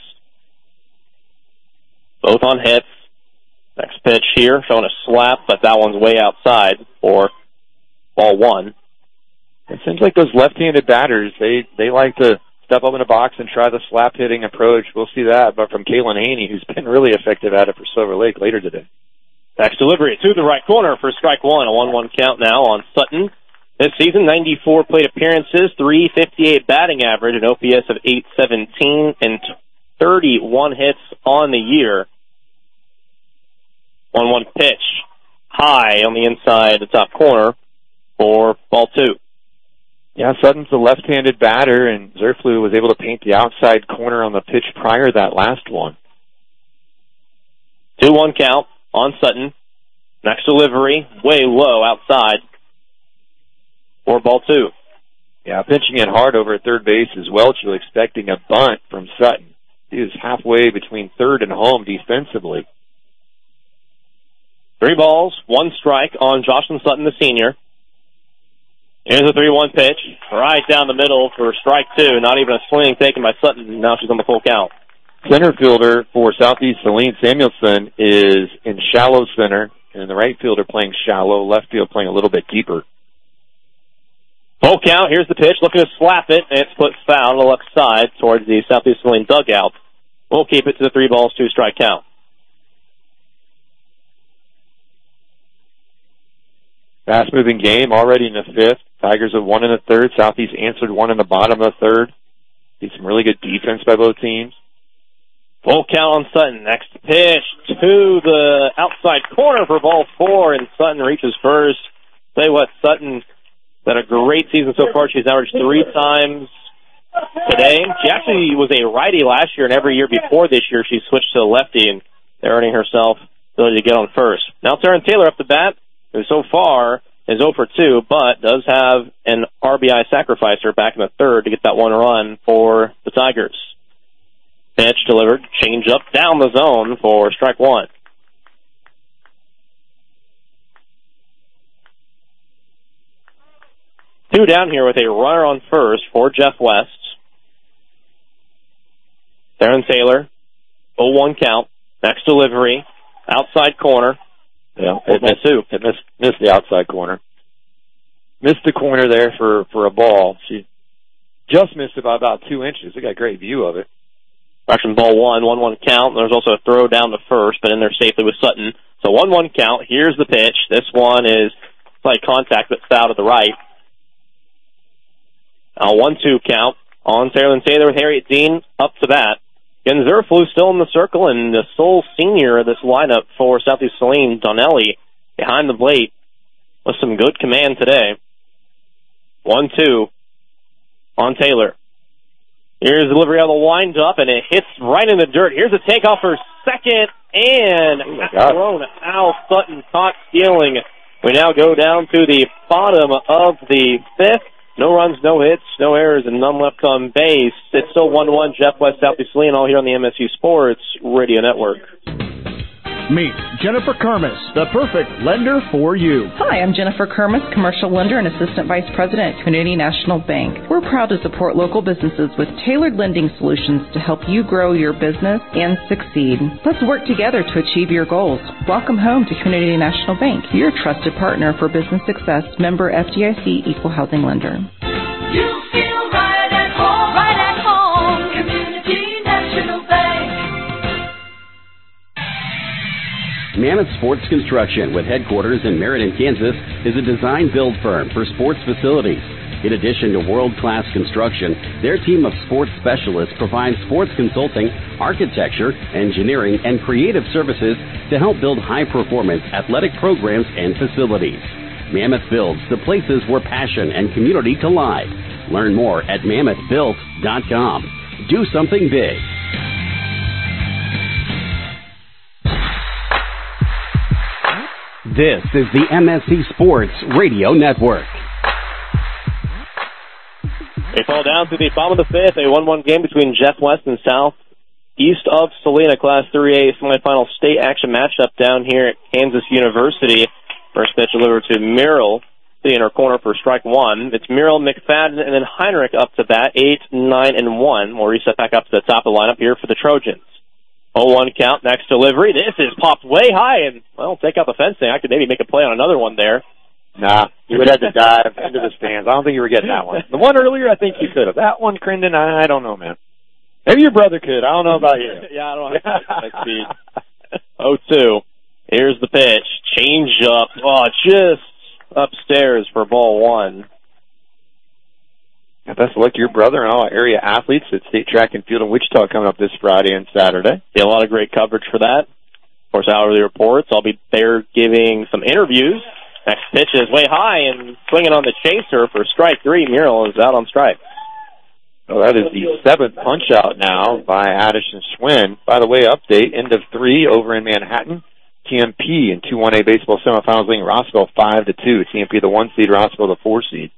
Both on hits. Next pitch here, showing a slap, but that one's way outside for ball one. It seems like those left-handed batters, they, they like to step up in the box and try the slap-hitting approach. We'll see that, but from Kaylin Haney, who's been really effective at it for Silver Lake later today. Next delivery to the right corner for strike one. A one one count now on Sutton. This season, ninety-four plate appearances, three fifty-eight batting average, an O P S of eight seventeen, and thirty-one hits on the year. one one pitch, high on the inside, the top corner for ball two. Yeah, Sutton's a left-handed batter, and Zerflu was able to paint the outside corner on the pitch prior to that last one. two one count on Sutton. Next delivery, way low outside. For ball two. Yeah, pitching in hard over at third base is Welchel, expecting a bunt from Sutton. He is halfway between third and home defensively. Three balls, one strike on Jocelyn Sutton, the senior. Here's a three one pitch, right down the middle for strike two. Not even a swing taken by Sutton. Now she's on the full count. Center fielder for Southeast, Celine Samuelson, is in shallow center, and the right fielder playing shallow, left field playing a little bit deeper. Full count, here's the pitch, looking to slap it, and it's put foul on the left side towards the Southeast Lane dugout. We'll keep it to the three balls, two strike count. Fast-moving game already in the fifth. Tigers have one in the third. Southeast answered one in the bottom of the third. See some really good defense by both teams. Full count on Sutton. Next pitch to the outside corner for ball four, and Sutton reaches first. Tell you what, Sutton had a great season so far. She's averaged three times today. She actually was a righty last year, and every year before this year she switched to a lefty, and earning herself the ability to get on first. Now Taryn Taylor up the bat, who so far is oh for two, but does have an R B I sacrificer back in the third to get that one run for the Tigers. Pitch delivered, change up down the zone for strike one. Two down here with a runner on first for Jeff West. Taryn Taylor, oh one count. Next delivery, outside corner. Yeah, it missed, two. It missed, missed the outside corner. missed the corner there for, for a ball. She just missed it by about two inches. They got a great view of it. Russian ball one, one one count. There's also a throw down to first, but in there safely with Sutton. So one one count. Here's the pitch. This one is slight contact, but foul to the right. A one two count on Sarah Taylor with Harriet Dean up to bat. Again, Zerflu still in the circle, and the sole senior of this lineup for Southeast Saline, Donnelly, behind the plate with some good command today. one two on Taylor. Here's the delivery on the wind-up, and it hits right in the dirt. Here's a takeoff for second, and oh thrown out. Sutton caught stealing. We now go down to the bottom of the fifth. No runs, no hits, no errors, and none left on base. It's still one one, Jeff West, Southeast Saline, all here on the M S U Sports Radio Network. Meet Jennifer Kermis, the perfect lender for you. Hi, I'm Jennifer Kermis, Commercial Lender and Assistant Vice President at Community National Bank. We're proud to support local businesses with tailored lending solutions to help you grow your business and succeed. Let's work together to achieve your goals. Welcome home to Community National Bank, your trusted partner for business success, member F D I C Equal Housing Lender. You feel right at home, right at home, Community National Bank. Mammoth Sports Construction, with headquarters in Meriden, Kansas, is a design-build firm for sports facilities. In addition to world-class construction, their team of sports specialists provides sports consulting, architecture, engineering, and creative services to help build high-performance athletic programs and facilities. Mammoth Builds, the places where passion and community collide. Learn more at mammoth built dot com. Do something big. This is the M S C Sports Radio Network. They fall down to the bottom of the fifth. A one one game between Jeff West and South East of Salina, Class three A semifinal state action matchup down here at Kansas University. First pitch delivered to Merrill, sitting in her corner for strike one. It's Merrill, McFadden, and then Heinrich up to bat, eight, nine, and one. We'll reset back up to the top of the lineup here for the Trojans. oh one count, next delivery. This is popped way high, and, well, take out the fencing. I could maybe make a play on another one there. Nah, you would have to dive into the stands. I don't think you were getting that one. The one earlier, I think you could have. That one, Crendon, I, I don't know, man. Maybe your brother could. I don't know about you. Yeah, I don't have that speed. oh two. Here's the pitch. Change up. Oh, just upstairs for ball one. Yeah, best of luck to your brother and all area athletes at State Track and Field in Wichita coming up this Friday and Saturday. Yeah, a lot of great coverage for that. Of course, hourly reports. I'll be there giving some interviews. Next pitch is way high and swinging on the chaser for strike three. Muriel is out on strike. Oh, that is the seventh punch out now by Addison Schwinn. By the way, update, end of three over in Manhattan. T M P in two one A baseball semifinals leading Rossville five to two. T M P the one seed, Rossville the four seed.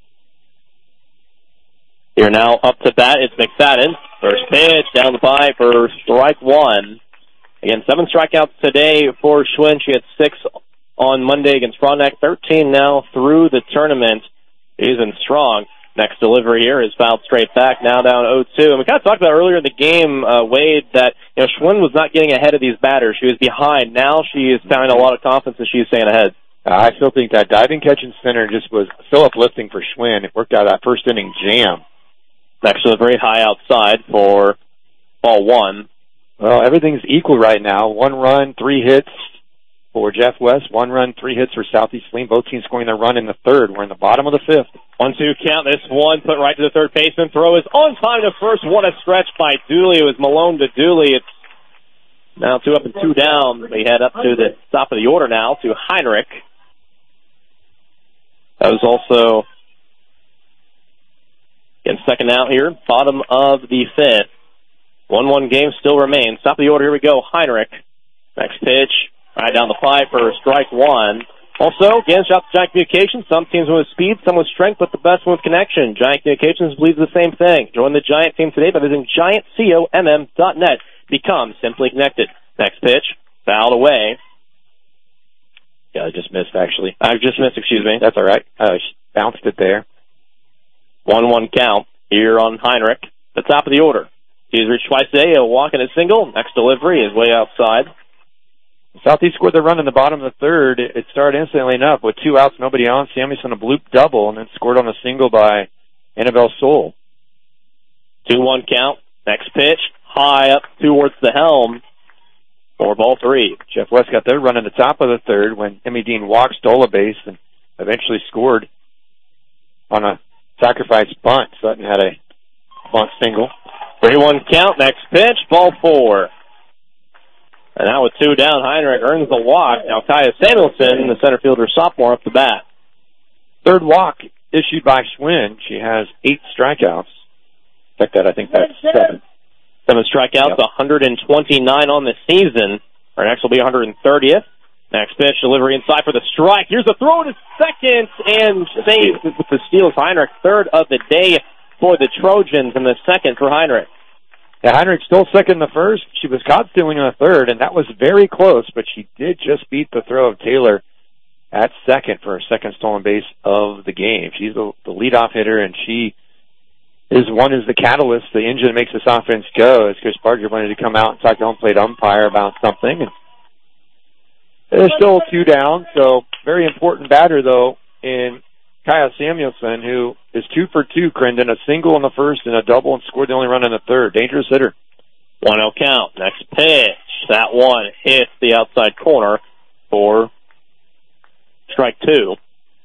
Here now up to bat, it's McFadden. First pitch down the pipe for strike one. Again, seven strikeouts today for Schwinn. She had six on Monday against Frontenac. thirteen now through the tournament. She's in strong. Next delivery here is fouled straight back, now down oh two. And we kind of talked about earlier in the game, uh, Wade, that you know Schwinn was not getting ahead of these batters. She was behind. Now she is finding a lot of confidence and she's staying ahead. Uh, I still think that diving catch and center just was so uplifting for Schwinn. It worked out that first inning jam. Next delivery high outside for ball one. Well, everything's equal right now. One run, three hits for Jeff West. One run, three hits for Southeast Saline. Both teams scoring their run in the third. We're in the bottom of the fifth. one two count. This one put right to the third baseman. Throw is on time to first. What a stretch by Dooley. It was Malone to Dooley. It's now two up and two down. They head up to the top of the order now to Heinrich. That was also in second out here. Bottom of the fifth. one one game still remains. Top of the order. Here we go. Heinrich. Next pitch. Right down the pipe for strike one. Also, again, shout out to Giant Communications. Some teams win with speed, some with strength, but the best one with connection. Giant Communications believes the same thing. Join the Giant team today by visiting giant com dot net. Become simply connected. Next pitch, fouled away. Yeah, I just missed, actually. I just missed, excuse me. That's all right. Uh, bounced it there. one one count here on Heinrich. The top of the order. He's reached twice today, a walk and a single. Next delivery is way outside. Southeast scored the run in the bottom of the third. It started instantly enough with two outs, nobody on. Samuelson a bloop double, and then scored on a single by Annabelle Soul. two one count. Next pitch, high up towards the helm for ball three. Jeff West got their run in the top of the third when Emmy Dean walked, stole a base, and eventually scored on a sacrifice bunt. Sutton had a bunt single. three one count. Next pitch, ball four. And now with two down, Heinrich earns the walk. Now Kaya Samuelson, the center fielder sophomore, up the bat. Third walk issued by Schwinn. She has eight strikeouts. Check that, I think that's seven. Seven strikeouts, yep. one hundred twenty-nine on the season. Her next will be one hundred thirtieth. Next pitch, delivery inside for the strike. Here's a throw to second, and saved with the steals. Heinrich, third of the day for the Trojans, and the second for Heinrich. Yeah, Heinrich stole second in the first. She was caught stealing in the third, and that was very close, but she did just beat the throw of Taylor at second for her second stolen base of the game. She's the, the leadoff hitter, and she is one is the catalyst, the engine that makes this offense go. As Chris Barger wanted to come out and talk to home plate umpire about something. And there's still two down, so very important batter, though, in Kaya Samuelson, who is two for two, Crendon, a single in the first and a double, and scored the only run in the third. Dangerous hitter. one oh count. Next pitch. That one hits the outside corner for strike two.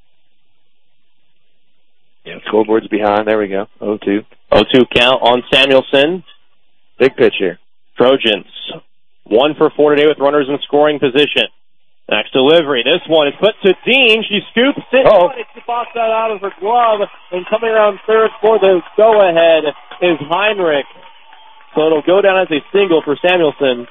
Yeah, scoreboard's behind. There we go. oh two. oh two count on Samuelson. Big pitch here. Trojans. One for four today with runners in scoring position. Next delivery. This one is put to Dean. She scoops it. Oh. She pops that out of her glove. And coming around third for the go-ahead is Heinrich. So it'll go down as a single for Samuelson.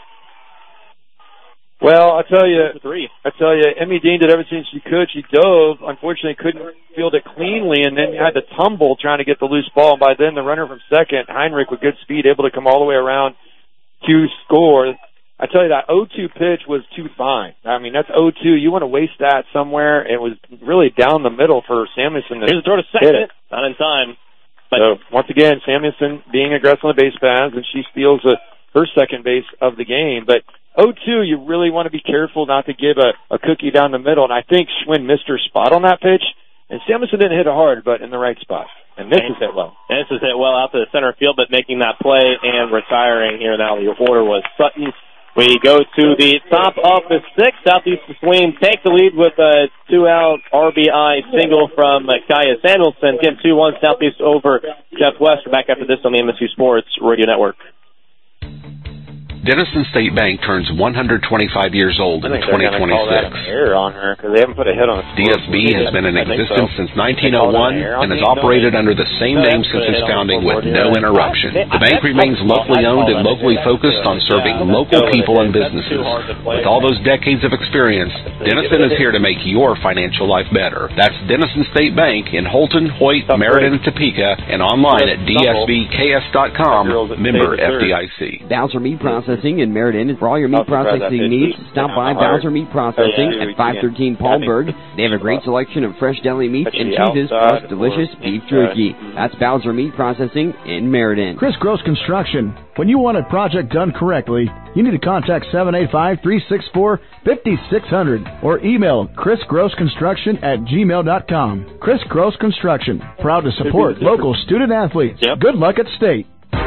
Well, I tell you, I tell you, Emmy Dean did everything she could. She dove. Unfortunately, couldn't field it cleanly, and then you had to tumble trying to get the loose ball. And by then, the runner from second, Heinrich, with good speed, able to come all the way around to score. I tell you, that oh two pitch was too fine. I mean, that's oh two. You want to waste that somewhere. It was really down the middle for Samuelson to Here's a throw to second. Not in time. But so, once again, Samuelson being aggressive on the base paths, and she steals a, her second base of the game. But oh two, you really want to be careful not to give a, a cookie down the middle. And I think Schwinn missed her spot on that pitch. And Samuelson didn't hit it hard, but in the right spot. And this is hit well. This is hit well out to the center field, but making that play and retiring here now. The order was Sutton. We go to the top of the sixth. Southeast Swain take the lead with a two-out R B I single from Kaya Samuelson. Again, two one Southeast over Jeff West. We're back after this on the M S U Sports Radio Network. Denison State Bank turns one hundred twenty-five years old in twenty twenty-six. Error on her because they haven't put a hit on the D S B has been in existence so. since nineteen oh one and has operated under the same name since its founding with no interruption. The bank remains locally owned and locally focused on serving local people and businesses. With all those decades of experience, Denison is here to make your financial life better. That's Denison State Bank in Holton, Hoyt, Meriden, and Topeka, and online at d s b k s dot com, member F D I C. Bowser Meat Processing in Meriden. For all your meat processing needs, stop by Bowser Meat Processing at five thirteen Paulberg. They have a great selection of fresh deli meats and cheeses, plus delicious beef jerky. That's Bowser Meat Processing in Meriden. Chris Gross Construction. When you want a project done correctly, you need to contact seven eight five, three six four, five six zero zero or email chris gross construction at gmail dot com. Chris Gross Construction, proud to support local student athletes. Yep. Good luck at state.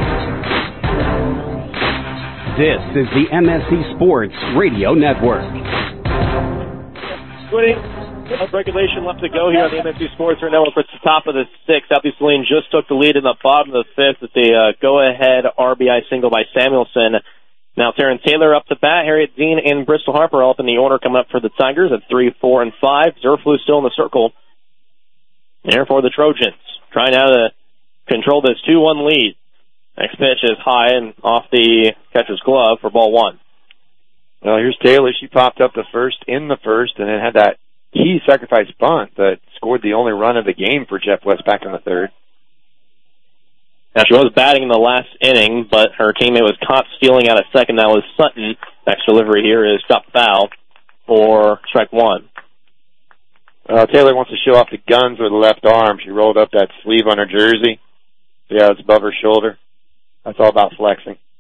This is the M S C Sports Radio Network. Winning of regulation left to go here on the M S C Sports Radio Network. It's the top of the sixth. Southeast Lane just took the lead in the bottom of the fifth with the uh, go-ahead R B I single by Samuelson. Now Taryn Taylor up to bat. Harriet Dean and Bristol Harper all up in the order coming up for the Tigers at three, four, and five. Zerflu still in the circle. There for the Trojans. Trying now to control this two one lead. Next pitch is high and off the catcher's glove for ball one. Well, here's Taylor. She popped up the first in the first and then had that key sacrifice bunt that scored the only run of the game for Jeff West back in the third. Now, she was batting in the last inning, but her teammate was caught stealing out of second. That was Sutton. Next delivery here is dropped foul for strike one. Well, Taylor wants to show off the guns with the left arm. She rolled up that sleeve on her jersey. Yeah, it's above her shoulder. That's all about flexing.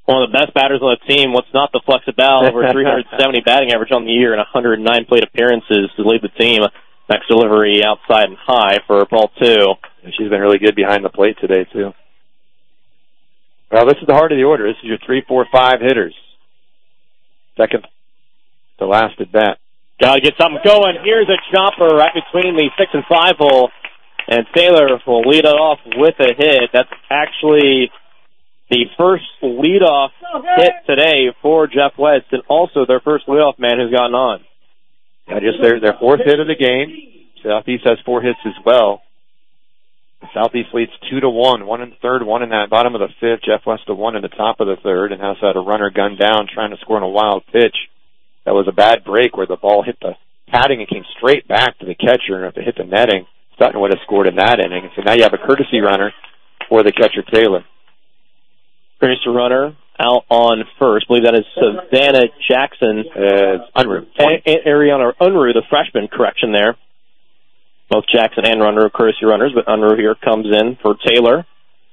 One of the best batters on the team. What's not the Flex Abel, over three hundred seventy batting average on the year and one hundred nine plate appearances to lead the team. Next delivery outside and high for ball two. And she's been really good behind the plate today, too. Well, this is the heart of the order. This is your three, four, five hitters. Second to last at bat. Got to get something going. Here's a chopper right between the six and five hole, and Taylor will lead it off with a hit. That's actually the first leadoff hit today for Jeff West, and also their first leadoff man who's gotten on. Yeah, just their, their fourth hit of the game. Southeast has four hits as well. Southeast leads two to one. One in the third, one in that bottom of the fifth. Jeff West to one in the top of the third, and has had a runner gunned down trying to score on a wild pitch. That was a bad break where the ball hit the padding and came straight back to the catcher. And if it hit the netting, Sutton would have scored in that inning. So now you have a courtesy runner for the catcher, Taylor. Courtesy runner out on first. I believe that is Savannah Jackson. Uh, Unruh. A- Ariana Unruh, the freshman, correction there. Both Jackson and Unruh are courtesy runners, but Unruh here comes in for Taylor.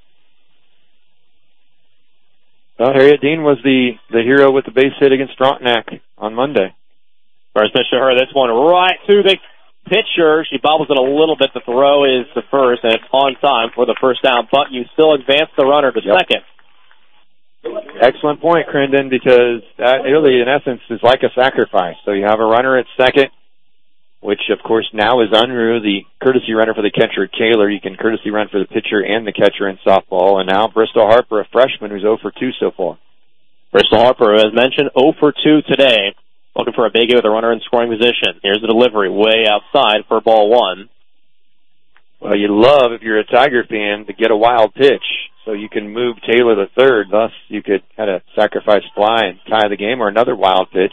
Well, Harriet Dean was the, the hero with the base hit against Frontenac on Monday. First pitch to her, this one right to the pitcher. She bobbles it a little bit. The throw is the first, and it's on time for the first down, but you still advance the runner to yep. second. Excellent point, Crendon, because that really, in essence, is like a sacrifice. So you have a runner at second, which, of course, now is Unruh, the courtesy runner for the catcher, Taylor. You can courtesy run for the pitcher and the catcher in softball. And now Bristol Harper, a freshman who's zero for two so far. Bristol Harper, as mentioned, zero for two today. Looking for a big hit with a runner in scoring position. Here's the delivery way outside for ball one. Well, you love, if you're a Tiger fan, to get a wild pitch so you can move Taylor to third. Thus, you could kind of sacrifice fly and tie the game, or another wild pitch.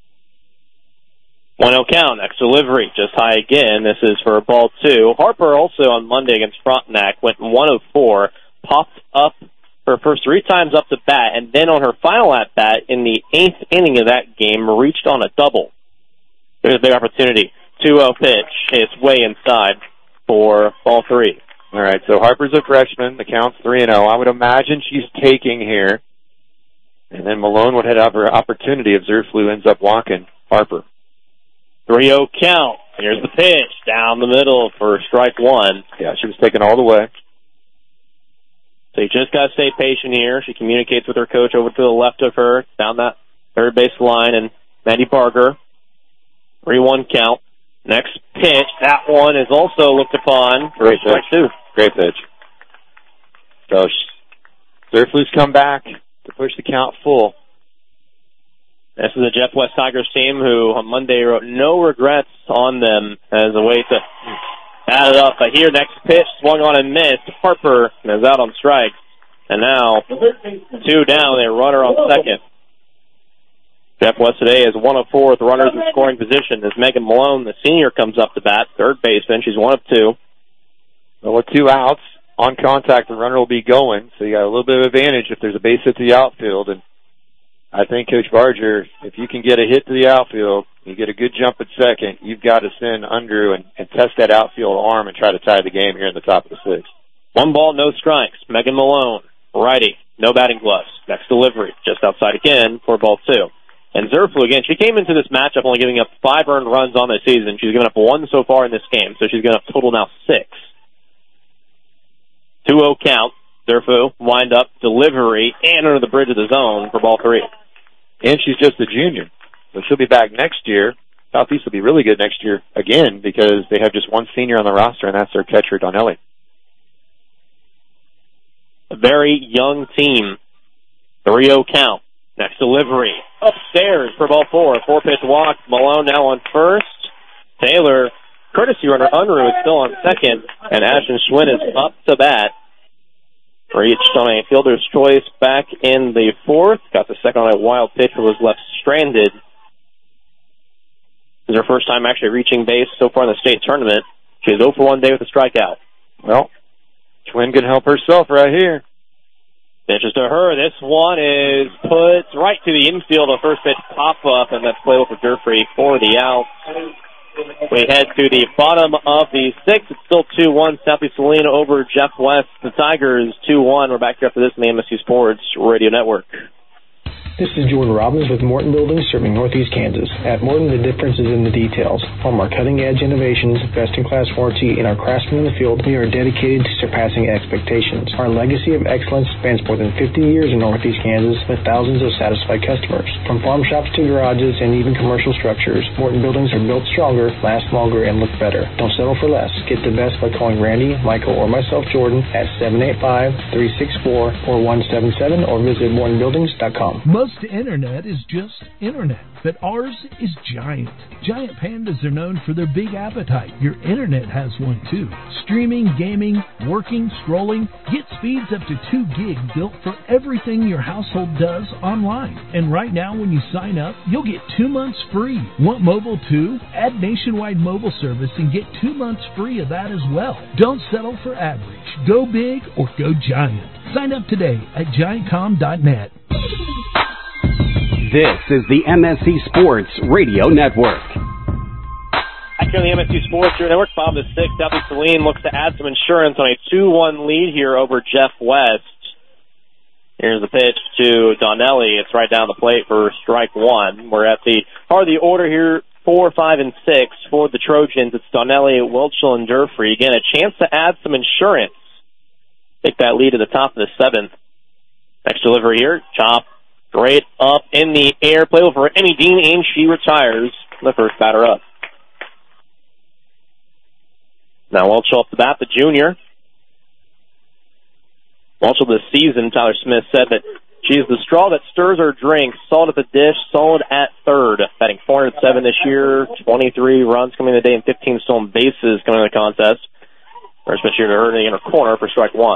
one oh count, next delivery, just high again. This is for ball two. Harper also on Monday against Frontenac went one oh four, popped up her first three times up to bat, and then on her final at bat in the eighth inning of that game, reached on a double. There's a big opportunity. two oh pitch. It's way inside for ball three. All right, so Harper's a freshman. The count's three and oh. I would imagine she's taking here. And then Malone would have her opportunity if Zerflu ends up walking Harper. three oh count. Here's the pitch down the middle for strike one. Yeah, she was taken all the way. So you just got to stay patient here. She communicates with her coach over to the left of her, down that third base line, and Mandy Barger. three one count. Next pitch, that one is also looked upon. Great strike pitch. two. Great pitch. So Zerflu's come back to push the count full. This is the Jeff West Tigers team who on Monday wrote no regrets on them as a way to add it up. But here, next pitch, swung on and missed. Harper is out on strikes. And now, two down, they runner on second. Jeff West today is one of four with runners in scoring position as Megan Malone, the senior, comes up to bat, third baseman. She's one of two. Well, with two outs, on contact, the runner will be going. So you got a little bit of advantage if there's a base hit to the outfield. And I think, Coach Barger, if you can get a hit to the outfield, you get a good jump at second, you've got to send Unruh and, and test that outfield arm and try to tie the game here in the top of the sixth. One ball, no strikes. Megan Malone, righty, no batting gloves. Next delivery, just outside again for ball two. And Zerflu, again, she came into this matchup only giving up five earned runs on the season. She's given up one so far in this game, so she's given up total now six. two oh count. Zerflu, wind up, delivery, and under the bridge of the zone for ball three. And she's just a junior, so she'll be back next year. Southeast will be really good next year again because they have just one senior on the roster, and that's their catcher, Donnelly. A very young team. three oh count. Next delivery. Upstairs for ball four. Four-pitch walk. Malone now on first. Taylor, courtesy runner Unruh is still on second. And Ashton Schwinn is up to bat. Reached on a fielder's choice back in the fourth. Got the second on a wild pitch but was left stranded. This is her first time actually reaching base so far in the state tournament. She is oh for one day with a strikeout. Well, Schwinn can help herself right here. Pitches to her. This one is put right to the infield. A first pitch pop-up, and that's playable for Durfee for the out. We head to the bottom of the sixth. It's still two one. Southeast Saline over Jeff West. The Tigers two one. We're back here after this on the M S U Sports Radio Network. This is Jordan Robbins with Morton Buildings serving Northeast Kansas. At Morton, the difference is in the details. From our cutting-edge innovations, best-in-class warranty, and our craftsmen in the field, we are dedicated to surpassing expectations. Our legacy of excellence spans more than fifty years in Northeast Kansas with thousands of satisfied customers. From farm shops to garages and even commercial structures, Morton Buildings are built stronger, last longer, and look better. Don't settle for less. Get the best by calling Randy, Michael, or myself, Jordan, at seven eight five, three six four, four one seven seven or visit morton buildings dot com. Most internet is just internet, but ours is giant. Giant pandas are known for their big appetite. Your internet has one too. Streaming, gaming, working, scrolling, get speeds up to two gig built for everything your household does online. And right now when you sign up, you'll get two months free. Want mobile too? Add nationwide mobile service and get two months free of that as well. Don't settle for average. Go big or go giant. Sign up today at giant com dot net. This is the M S C Sports Radio Network. Back here on the M S C Sports Radio Network, Bob the sixth. W. Celine looks to add some insurance on a two one lead here over Jeff West. Here's the pitch to Donnelly. It's right down the plate for strike one. We're at the part of the order here, four, five, and six for the Trojans. It's Donnelly, Welchel, and Durfree. Again, a chance to add some insurance. Take that lead to the top of the seventh. Next delivery here, chop. Straight up in the air, play over Emmy Dean, and she retires. The first batter up. Now Welchel up the bat, the junior. Welchel this season, Tyler Smith said that she's the straw that stirs her drink. Solid at the dish, solid at third. Batting four hundred seven this year, twenty-three runs coming in the day, and fifteen stolen bases coming in the contest. First pitch here to her in the inner corner for strike one.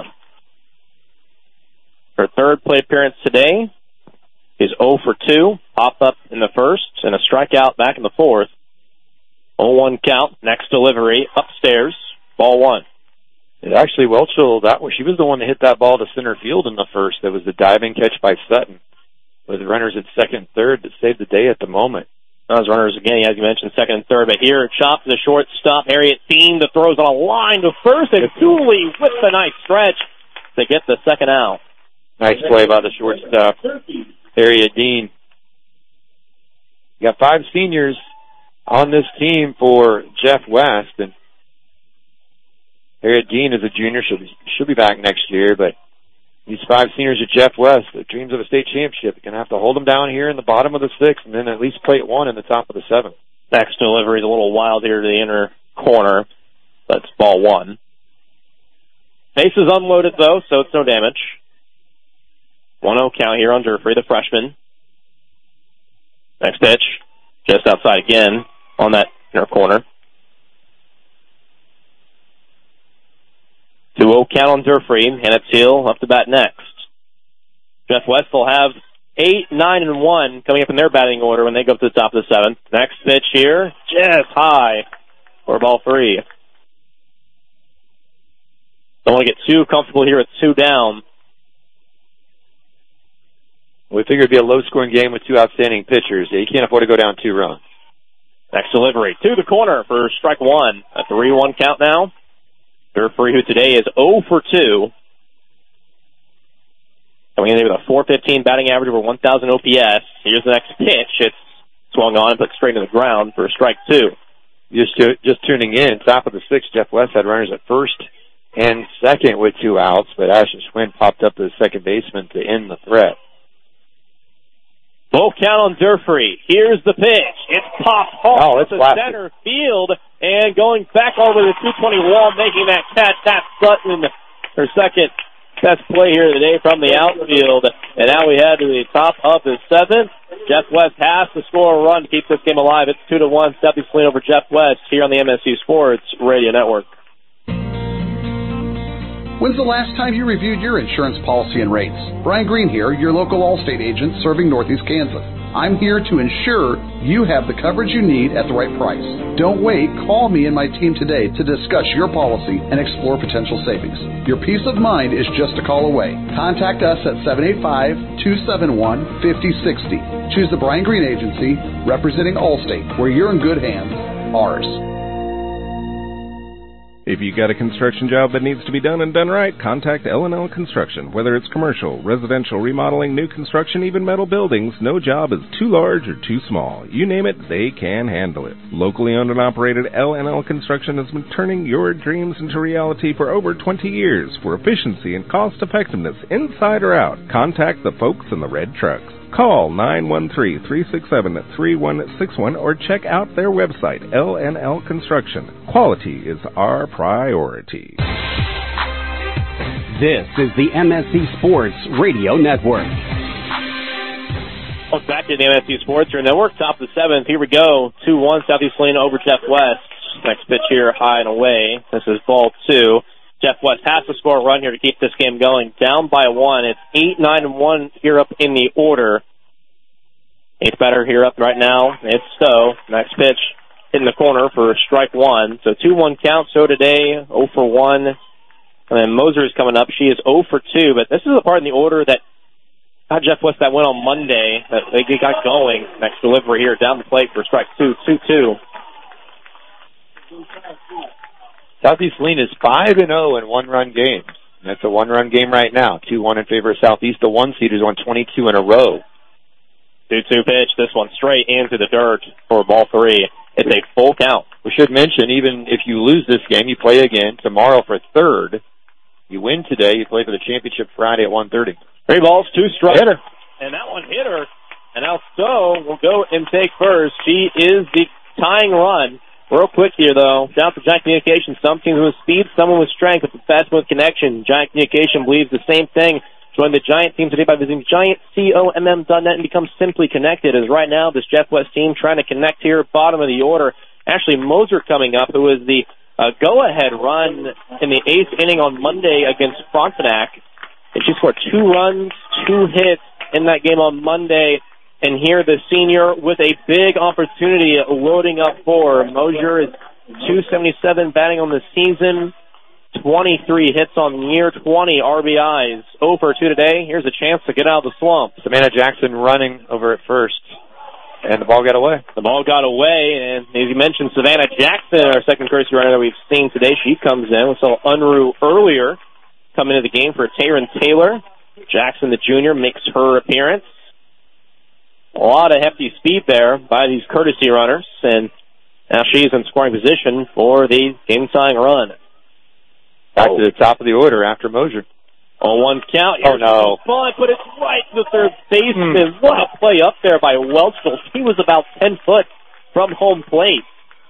Her third plate appearance today is oh for two, pop up in the first, and a strikeout back in the fourth. oh one count, next delivery, upstairs, ball one. It actually, Welchel, that was, she was the one that hit that ball to center field in the first. That was the diving catch by Sutton, with runners at second and third that saved the day at the moment. Those runners, again, as you mentioned, second and third, but here, chop to the shortstop, Harriet Dean, that throws on a line to first, and Dooley with a nice stretch to get the second out. Nice play by the shortstop, Harriet Dean. You got five seniors on this team for Jeff West, and Harriet Dean is a junior. She'll be, she'll be back next year, but these five seniors at Jeff West, the dreams of a state championship, are going to have to hold them down here in the bottom of the sixth and then at least plate one in the top of the seventh. Next delivery is a little wild here to the inner corner. That's ball one. Base is unloaded, though, so it's no damage. one oh count here on Durfree, the freshman. Next pitch, just outside again on that inner corner. two oh count on Durfree, and it's Hill up to bat next. Jeff West will have eight, nine, and one coming up in their batting order when they go up to the top of the seventh. Next pitch here, just high for ball three. Don't want to get too comfortable here with two down. We figured it'd be a low-scoring game with two outstanding pitchers. You can't afford to go down two runs. Next delivery to the corner for strike one. A three one count now. Durfree, who today is oh for two. Coming in there with a four fifteen batting average over one thousand O P S. Here's the next pitch. It's swung on and put straight to the ground for strike two. Just just tuning in, top of the sixth, Jeff West had runners at first and second with two outs, but Ashton Schwinn popped up to the second baseman to end the threat. Full count on Durfree. Here's the pitch. It's popped hard oh, to center field, and going back over the two twenty wall, making that catch. That's Sutton, her second best play here today from the outfield. And now we head to the top of the seventh. Jeff West has to score a run to keep this game alive. It's two to one. Stephanie Celine over Jeff West here on the M S C Sports Radio Network. When's the last time you reviewed your insurance policy and rates? Brian Green here, your local Allstate agent serving Northeast Kansas. I'm here to ensure you have the coverage you need at the right price. Don't wait. Call me and my team today to discuss your policy and explore potential savings. Your peace of mind is just a call away. Contact us at seven eight five, two seven one, five oh six oh. Choose the Brian Green Agency, representing Allstate, where you're in good hands, ours. If you got a construction job that needs to be done and done right, contact L and L Construction. Whether it's commercial, residential, remodeling, new construction, even metal buildings, no job is too large or too small. You name it, they can handle it. Locally owned and operated, L and L Construction has been turning your dreams into reality for over twenty years. For efficiency and cost effectiveness, inside or out, contact the folks in the red trucks. Call nine one three, three six seven, three one six one or check out their website, L and L Construction. Quality is our priority. This is the M S C Sports Radio Network. Welcome back to the M S C Sports Radio Network. Top of the seventh. Here we go. two one Southeast Lane over Jeff West. Next pitch here, high and away. This is ball two. Jeff West has to score a run here to keep this game going. Down by one. It's eight, nine, and one here up in the order. Eighth batter here up right now. It's Stowe. Next pitch in the corner for strike one. So two one count. So today, oh for one. And then Moser is coming up. She is oh for two. But this is the part in the order that got Jeff West that went on Monday. That they got going. Next delivery here down the plate for strike two. two two. Southeast Lean is five and oh in one-run games. That's a one-run game right now. two one in favor of Southeast. The one-seeders won twenty-two in a row. two two pitch. This one straight into the dirt for ball three. It's a full count. We should mention, even if you lose this game, you play again tomorrow for third. You win today, you play for the championship Friday at one thirty. Three balls, two strikes. Hit her. And that one hit her. And now Stowe will go and take first. She is the tying run. Real quick here, though, down to Giant Communications. Some teams with speed, someone with strength with the fast move connection. Giant Communication believes the same thing. Join the Giant team today by visiting giant com dot net and become simply connected. As right now, this Jeff West team trying to connect here, bottom of the order. Ashley Moser coming up, who is the uh, go-ahead run in the eighth inning on Monday against Frontenac. And she scored two runs, two hits in that game on Monday. And here the senior with a big opportunity loading up for. Mosier is two seventy-seven batting on the season, twenty-three hits on the year, twenty R B Is. oh for two today. Here's a chance to get out of the slump. Savannah Jackson running over at first. And the ball got away. The ball got away, and as you mentioned, Savannah Jackson, our second courtesy runner that we've seen today, she comes in. We saw Unruh earlier come into the game for Taryn Taylor. Jackson, the junior, makes her appearance. A lot of hefty speed there by these courtesy runners, and now she's in scoring position for the game-tying run. Back oh. to the top of the order after Mosier. On one count. Oh, no. Fun, but it's right to the third baseman. Mm. What a play up there by Welchel. He was about ten foot from home plate.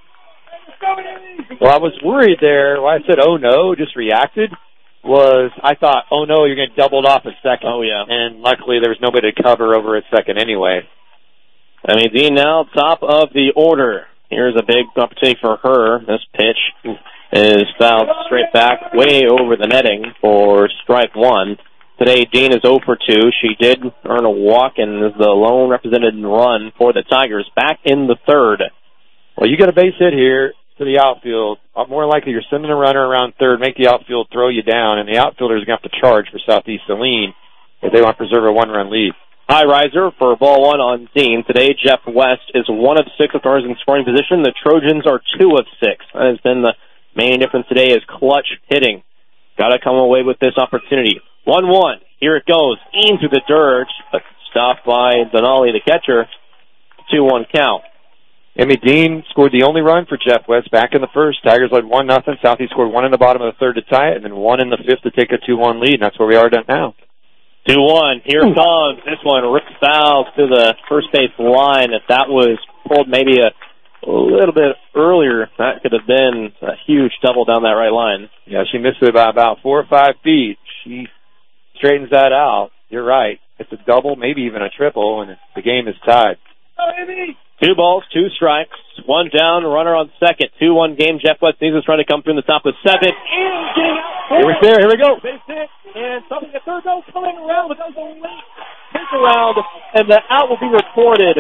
Well, I was worried there. Why I said, oh, no, just reacted, was I thought, oh, no, you're getting doubled off at second. Oh, yeah. And luckily there was nobody to cover over at second anyway. I mean, Dean now top of the order. Here's a big opportunity for her. This pitch is fouled straight back, way over the netting for strike one. Today, Dean is oh for two. She did earn a walk and is the lone represented run for the Tigers back in the third. Well, you got a base hit here to the outfield. More likely you're sending a runner around third, make the outfield throw you down, and the outfielders are going to have to charge for Southeast Saline if they want to preserve a one-run lead. High riser for ball one on Dean. Today, Jeff West is one of six with runners in scoring position. The Trojans are two of six. That has been the main difference today is clutch hitting. Got to come away with this opportunity. one one. Here it goes. Into the dirt, but stopped by Denali, the catcher. two one count. Emmy Dean scored the only run for Jeff West back in the first. Tigers led one nothing. Southeast scored one in the bottom of the third to tie it, and then one in the fifth to take a two one lead, and that's where we are now. two one. Here comes this one. Ripped foul to the first base line. If that was pulled maybe a, a little bit earlier, that could have been a huge double down that right line. Yeah, she missed it by about four or five feet. She straightens that out. You're right. It's a double, maybe even a triple, and the game is tied. Two balls, two strikes, one down, runner on second. two one game. Jeff West needs to try to come through in the top of seven. Here we there. Here we go. Base hit, and something at third base coming around, but that was a late pitch around, and the out will be recorded.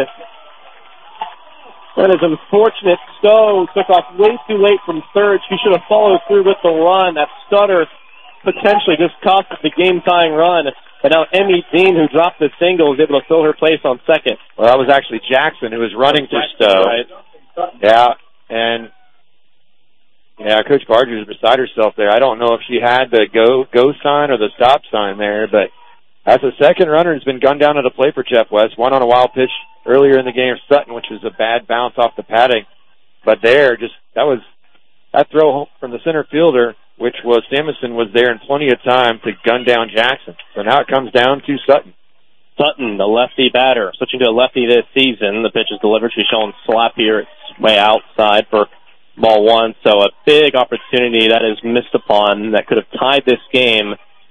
That is unfortunate. Stowe took off way too late from third. She should have followed through with the run. That stutter potentially just cost the game-tying run. But now Emmy Dean, who dropped the single, was able to fill her place on second. Well, that was actually Jackson, who was running for Stowe. Right. Yeah, and Yeah, Coach Barger is beside herself there. I don't know if she had the go go sign or the stop sign there, but as a second runner has been gunned down at the plate for Jeff West. One on a wild pitch earlier in the game, Sutton, which was a bad bounce off the padding. But there, just that was that throw from the center fielder, which was Samuelson, was there in plenty of time to gun down Jackson. So now it comes down to Sutton. Sutton, the lefty batter, switching to a lefty this season. The pitch is delivered. She's showing slap here. It's way outside for ball one. So a big opportunity that is missed upon that could have tied this game.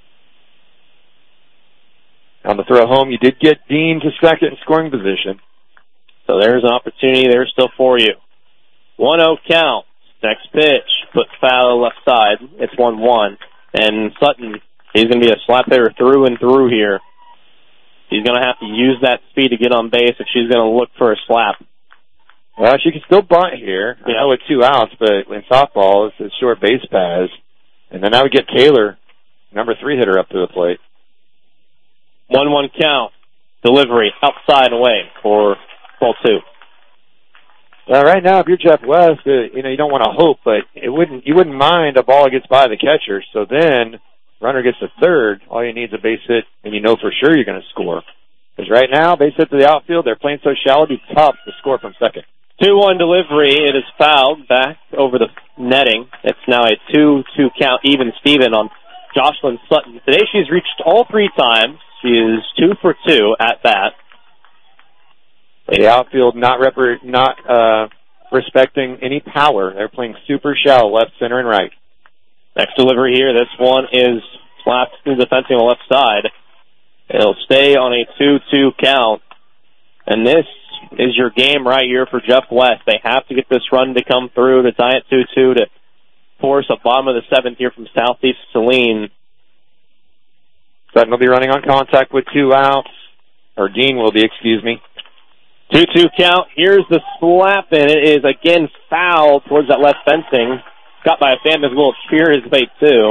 On the throw home, you did get Dean to second in scoring position. So there's an opportunity there still for you. one oh count. Next pitch, put foul left side. It's one one. And Sutton, he's going to be a slap hitter through and through here. She's going to have to use that speed to get on base if she's going to look for a slap. Well, she can still bunt here. Yeah. I know with two outs, but in softball, it's a short base pass. And then I would get Taylor, number three hitter, up to the plate. one one count. Delivery outside away for ball two. Well, right now, if you're Jeff West, uh, you know, you don't want to hope, but it wouldn't, you wouldn't mind a ball gets by the catcher. So then, runner gets to third, all you need is a base hit, and you know for sure you're going to score. Because right now, base hit to the outfield, they're playing so shallow, it'd be tough to score from second. two one delivery. It is fouled back over the netting. It's now a two two count, even Steven on Jocelyn Sutton. Today she's reached all three times. She is two for two at bat. The outfield not rep- not uh, respecting any power. They're playing super shallow, left, center, and right. Next delivery here. This one is slapped through the fencing on the left side. It'll stay on a two two count. And this is your game right here for Jeff West. They have to get this run to come through to tie it two two to force a bottom of the seventh here from Southeast Saline. Sutton will be running on contact with two outs. Or Dean will be, excuse me. two two count. Here's the slap, and it is again foul towards that left fencing. Got by a fan. There's a little cheer his way, too.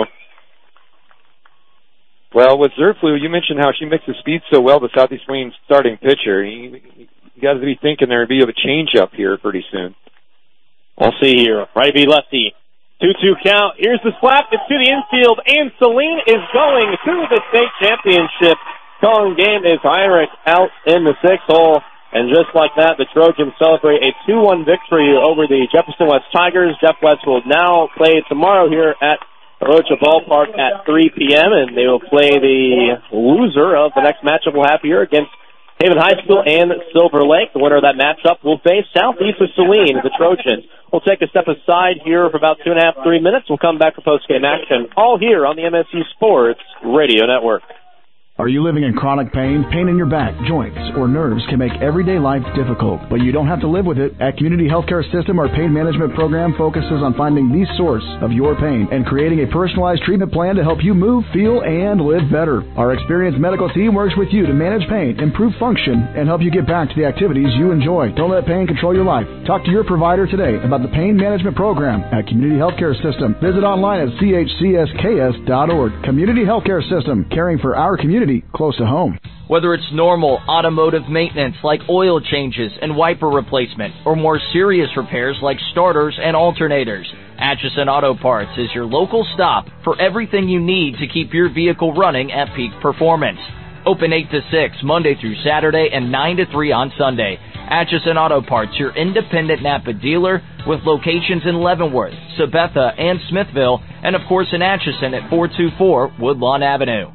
Well, with Zerflu, you mentioned how she mixes speed so well, the Southeast Saline starting pitcher. You, you got to be thinking there would be a change-up here pretty soon. We'll see here. Righty lefty. two two count. Here's the slap. It's to the infield, and Saline is going to the state championship. Calling game is Heinrich out in the sixth hole. And just like that, the Trojans celebrate a two one victory over the Jefferson West Tigers. Jeff West will now play tomorrow here at Rocha Ballpark at three p.m., and they will play the loser of the next matchup we'll have here against Haven High School and Silver Lake. The winner of that matchup will face Southeast of Saline, the Trojans. We'll take a step aside here for about two and a half, three minutes. We'll come back for post-game action, all here on the M S U Sports Radio Network. Are you living in chronic pain? Pain in your back, joints, or nerves can make everyday life difficult, but you don't have to live with it. At Community Healthcare System, our pain management program focuses on finding the source of your pain and creating a personalized treatment plan to help you move, feel, and live better. Our experienced medical team works with you to manage pain, improve function, and help you get back to the activities you enjoy. Don't let pain control your life. Talk to your provider today about the pain management program at Community Healthcare System. Visit online at c h c s k s dot org. Community Healthcare System, caring for our community close to home. Whether it's normal automotive maintenance like oil changes and wiper replacement, or more serious repairs like starters and alternators, Atchison Auto Parts is your local stop for everything you need to keep your vehicle running at peak performance. Open eight to six Monday through Saturday and nine to three on Sunday. Atchison Auto Parts, your independent Napa dealer with locations in Leavenworth, Sabetha, and Smithville, and of course in Atchison at four two four Woodlawn Avenue.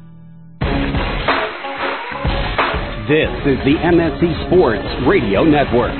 This is the M S C Sports Radio Network.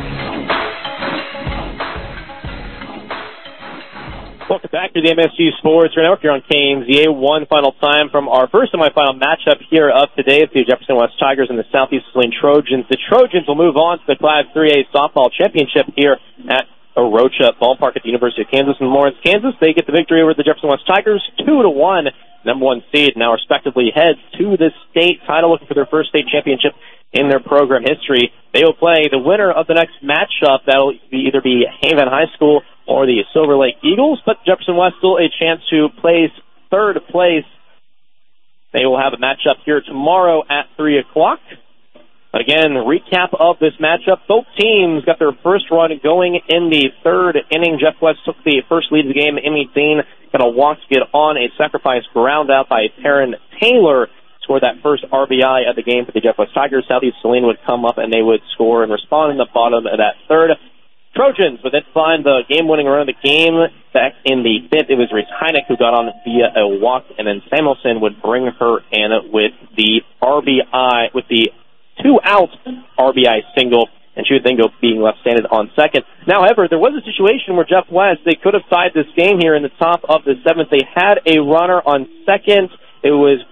Welcome back to the M S U Sports Radio Network here on K M Z A. One final time from our first semifinal matchup here of today. It's the Jefferson West Tigers and the Southeast Saline Trojans. The Trojans will move on to the Class three A softball championship here at Orocha Ballpark at the University of Kansas in Lawrence, Kansas. They get the victory over the Jefferson West Tigers, two to one. Number one seed now respectively heads to the state title, looking for their first state championship in their program history. They will play the winner of the next matchup. That'll be either be Haven High School or the Silver Lake Eagles, but Jefferson West still a chance to place third place. They will have a matchup here tomorrow at three o'clock. Again, recap of this matchup. Both teams got their first run going in the third inning. Jeff West took the first lead of the game. Emmy Dean got a walk to get on a sacrifice ground out by Taryn Taylor. Scored that first R B I of the game for the Jeff West Tigers. Southeast Saline would come up and they would score and respond in the bottom of that third. Trojans would then find the game-winning run of the game. Back in the fifth, it was Reese Heineck who got on via a walk, and then Samuelson would bring her in with the R B I, with the two-out R B I single, and she would then go being left standing on second. Now, however, there was a situation where Jeff West, they could have tied this game here in the top of the seventh. They had a runner on second. It was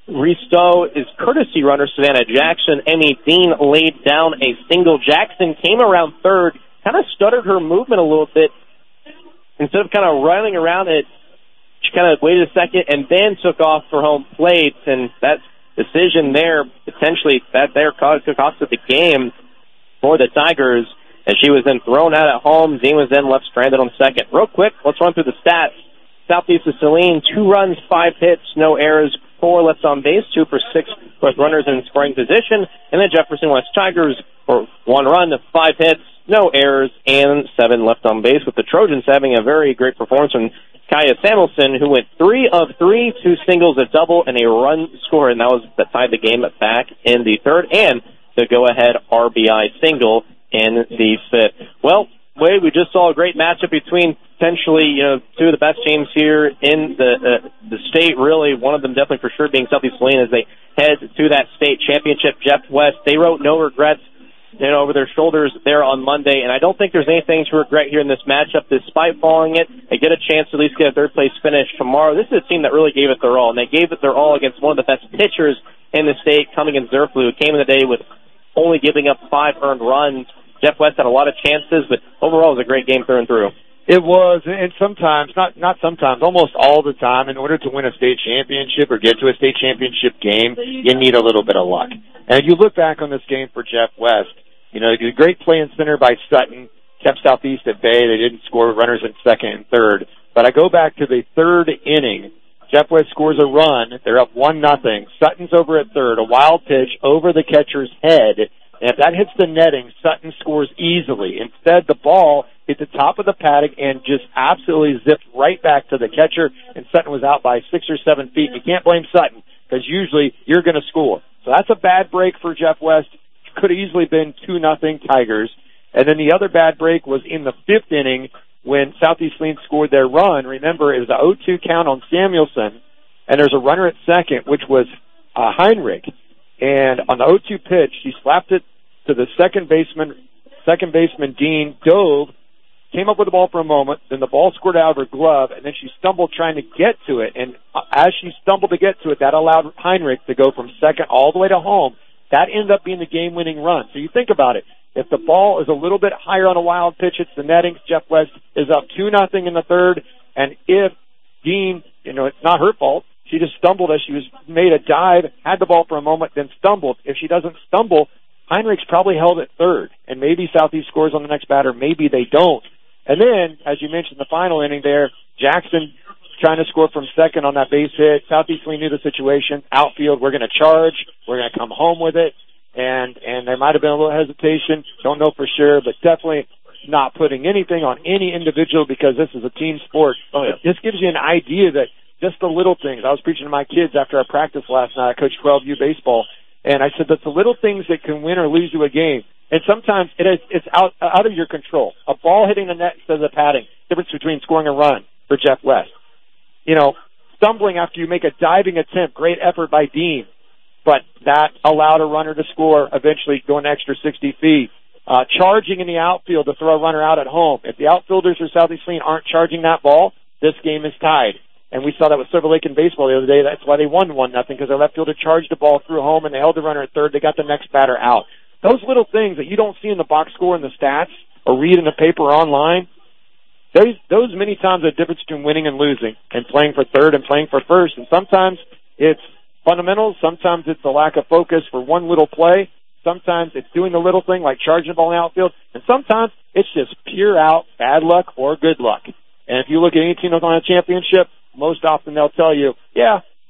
Risto, his courtesy runner, Savannah Jackson. Emmy Dean laid down a single. Jackson came around third, kind of stuttered her movement a little bit. Instead of kind of running around it, she kind of waited a second and then took off for home plate, and that decision there, potentially, that there cost the game for the Tigers, as she was then thrown out at home. Dean was then left stranded on second. Real quick, let's run through the stats. Southeast of Saline, two runs, five hits, no errors, four left on base, two for six with runners in scoring position. And then Jefferson West Tigers for one run, five hits, no errors, and seven left on base, with the Trojans having a very great performance from Kaya Samuelson, who went three of three, two singles, a double, and a run score, and that was that tied the game back in the third, and the go-ahead R B I single in the fifth. Well, Wade, we just saw a great matchup between potentially, you know, two of the best teams here in the uh, the state, really. One of them definitely for sure being Southeast Saline as they head to that state championship. Jeff West, they wrote no regrets, you know, over their shoulders there on Monday, and I don't think there's anything to regret here in this matchup. Despite falling it, they get a chance to at least get a third-place finish tomorrow. This is a team that really gave it their all, and they gave it their all against one of the best pitchers in the state, coming in Zerflu, who came in the day with only giving up five earned runs. Jeff West had a lot of chances, but overall it was a great game through and through. It was, and sometimes, not not sometimes, almost all the time, in order to win a state championship or get to a state championship game, you need a little bit of luck. And if you look back on this game for Jeff West, you know, a great play in center by Sutton, kept Southeast at bay. They didn't score runners in second and third. But I go back to the third inning. Jeff West scores a run. They're up one nothing. Sutton's over at third. A wild pitch over the catcher's head. And if that hits the netting, Sutton scores easily. Instead, the ball hit the top of the paddock and just absolutely zipped right back to the catcher, and Sutton was out by six or seven feet. You can't blame Sutton, because usually you're going to score. So that's a bad break for Jeff West. Could have easily been two nothing Tigers. And then the other bad break was in the fifth inning when Southeast Saline scored their run. Remember, it was an oh two count on Samuelson, and there's a runner at second, which was uh, Heinrich. And on the oh two pitch, she slapped it to the second baseman. Second baseman, Dean, dove, came up with the ball for a moment, then the ball squirted out of her glove, and then she stumbled trying to get to it. And as she stumbled to get to it, that allowed Heinrich to go from second all the way to home. That ended up being the game-winning run. So you think about it. If the ball is a little bit higher on a wild pitch, it's the netting. Jeff West is up two nothing in the third. And if Dean, you know, it's not her fault. She just stumbled as she was made a dive, had the ball for a moment, then stumbled. If she doesn't stumble, Heinrich's probably held at third. And maybe Southeast scores on the next batter. Maybe they don't. And then, as you mentioned, the final inning there, Jackson trying to score from second on that base hit. Southeast Saline knew the situation. Outfield, we're going to charge. We're going to come home with it. And and there might have been a little hesitation. Don't know for sure, but definitely not putting anything on any individual because this is a team sport. Oh, yeah. This gives you an idea that just the little things. I was preaching to my kids after our practice last night. I coached twelve U baseball. And I said that the little things that can win or lose you a game. And sometimes it is, it's out, out of your control. A ball hitting the net instead of the padding. Difference between scoring a run for Jeff West. You know, stumbling after you make a diving attempt. Great effort by Dean. But that allowed a runner to score, eventually going an extra sixty feet. Uh, charging in the outfield to throw a runner out at home. If the outfielders for Southeast Saline aren't charging that ball, this game is tied. And we saw that with Silver Lake in baseball the other day. That's why they won one nothing, because their left fielder charged the ball through home and they held the runner at third. They got the next batter out. Those little things that you don't see in the box score and the stats or read in the paper or online, those, those many times are the difference between winning and losing and playing for third and playing for first. And sometimes it's fundamentals. Sometimes it's a lack of focus for one little play. Sometimes it's doing the little thing like charging the ball in the outfield. And sometimes it's just pure out bad luck or good luck. And if you look at any team that's on a championship, most often they'll tell you, yeah,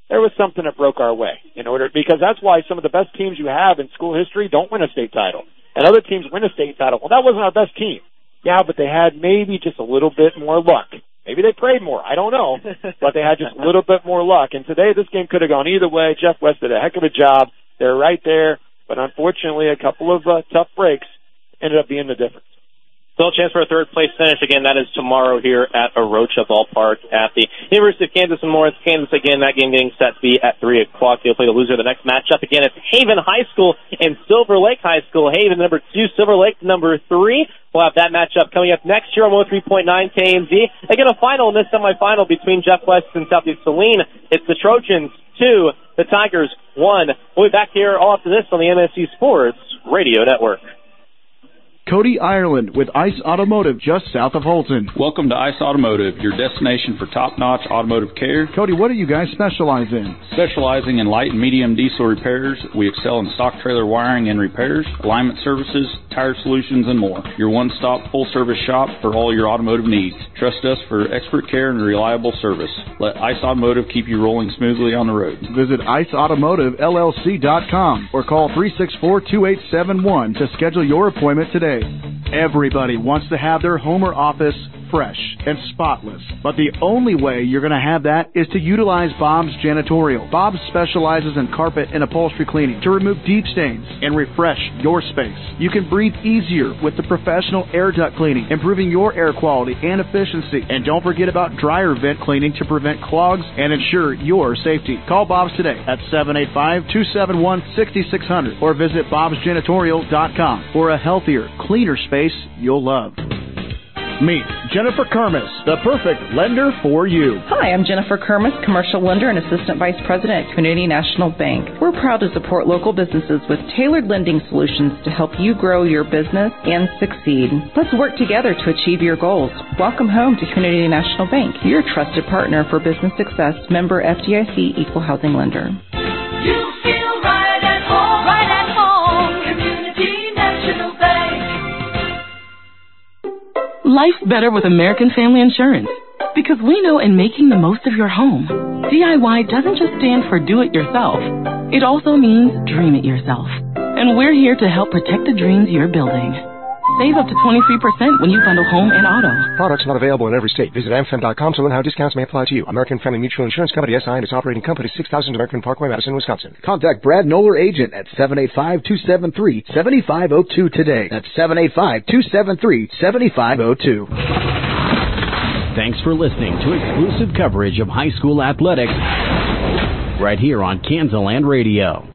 there was something that broke our way in order, because that's why some of the best teams you have in school history don't win a state title. And other teams win a state title. Well, that wasn't our best team. Yeah, but they had maybe just a little bit more luck. Maybe they prayed more. I don't know. But they had just a little bit more luck. And today this game could have gone either way. Jeff West did a heck of a job. They're right there. But unfortunately, a couple of uh, tough breaks ended up being the difference. Still a chance for a third-place finish. Again, that is tomorrow here at Arocha Ballpark at the University of Kansas and Lawrence. Kansas, again, that game getting set to be at three o'clock. They'll play the loser of the next matchup. Again, it's Haven High School and Silver Lake High School. Haven, number two, Silver Lake, number three. We'll have that matchup coming up next year on one oh three point nine K M Z. Again, a final in this semifinal between Jeff West and Southeast Saline. It's the Trojans two, the Tigers one. We'll be back here all after this on the M S C Sports Radio Network. Cody Ireland with Ice Automotive just south of Holton. Welcome to Ice Automotive, your destination for top-notch automotive care. Cody, what do you guys specialize in? Specializing in light and medium diesel repairs, we excel in stock trailer wiring and repairs, alignment services, tire solutions, and more. Your one-stop full-service shop for all your automotive needs. Trust us for expert care and reliable service. Let Ice Automotive keep you rolling smoothly on the road. Visit ice automotive L L C dot com or call three six four, two eight seven one to schedule your appointment today. Everybody wants to have their home or office fresh and spotless, but the only way you're going to have that is to utilize Bob's Janitorial. Bob specializes in carpet and upholstery cleaning to remove deep stains and refresh your space. You can breathe easier with the professional air duct cleaning, improving your air quality and efficiency. And don't forget about dryer vent cleaning to prevent clogs and ensure your safety. Call Bob's today at seven eight five, two seven one, six six zero zero or visit bobs janitorial dot com for a healthier, cleaner space you'll love. Meet Jennifer Kermis, the perfect lender for you. Hi, I'm Jennifer Kermis, Commercial Lender and Assistant Vice President at Community National Bank. We're proud to support local businesses with tailored lending solutions to help you grow your business and succeed. Let's work together to achieve your goals. Welcome home to Community National Bank, your trusted partner for business success, member F D I C Equal Housing Lender. You feel right at home, right at home, Community National Bank. Life's better with American Family Insurance. Because we know in making the most of your home, D I Y doesn't just stand for do it yourself. It also means dream it yourself. And we're here to help protect the dreams you're building. Save up to twenty-three percent when you bundle home and auto. Products not available in every state. Visit A M F M dot com to learn how discounts may apply to you. American Family Mutual Insurance Company, S I and its operating company, six thousand American Parkway, Madison, Wisconsin. Contact Brad Noller, agent at seven eight five, two seven three, seven five zero two today. That's seven eight five, two seven three, seven five zero two. Thanks for listening to exclusive coverage of high school athletics right here on Kansas Land Radio.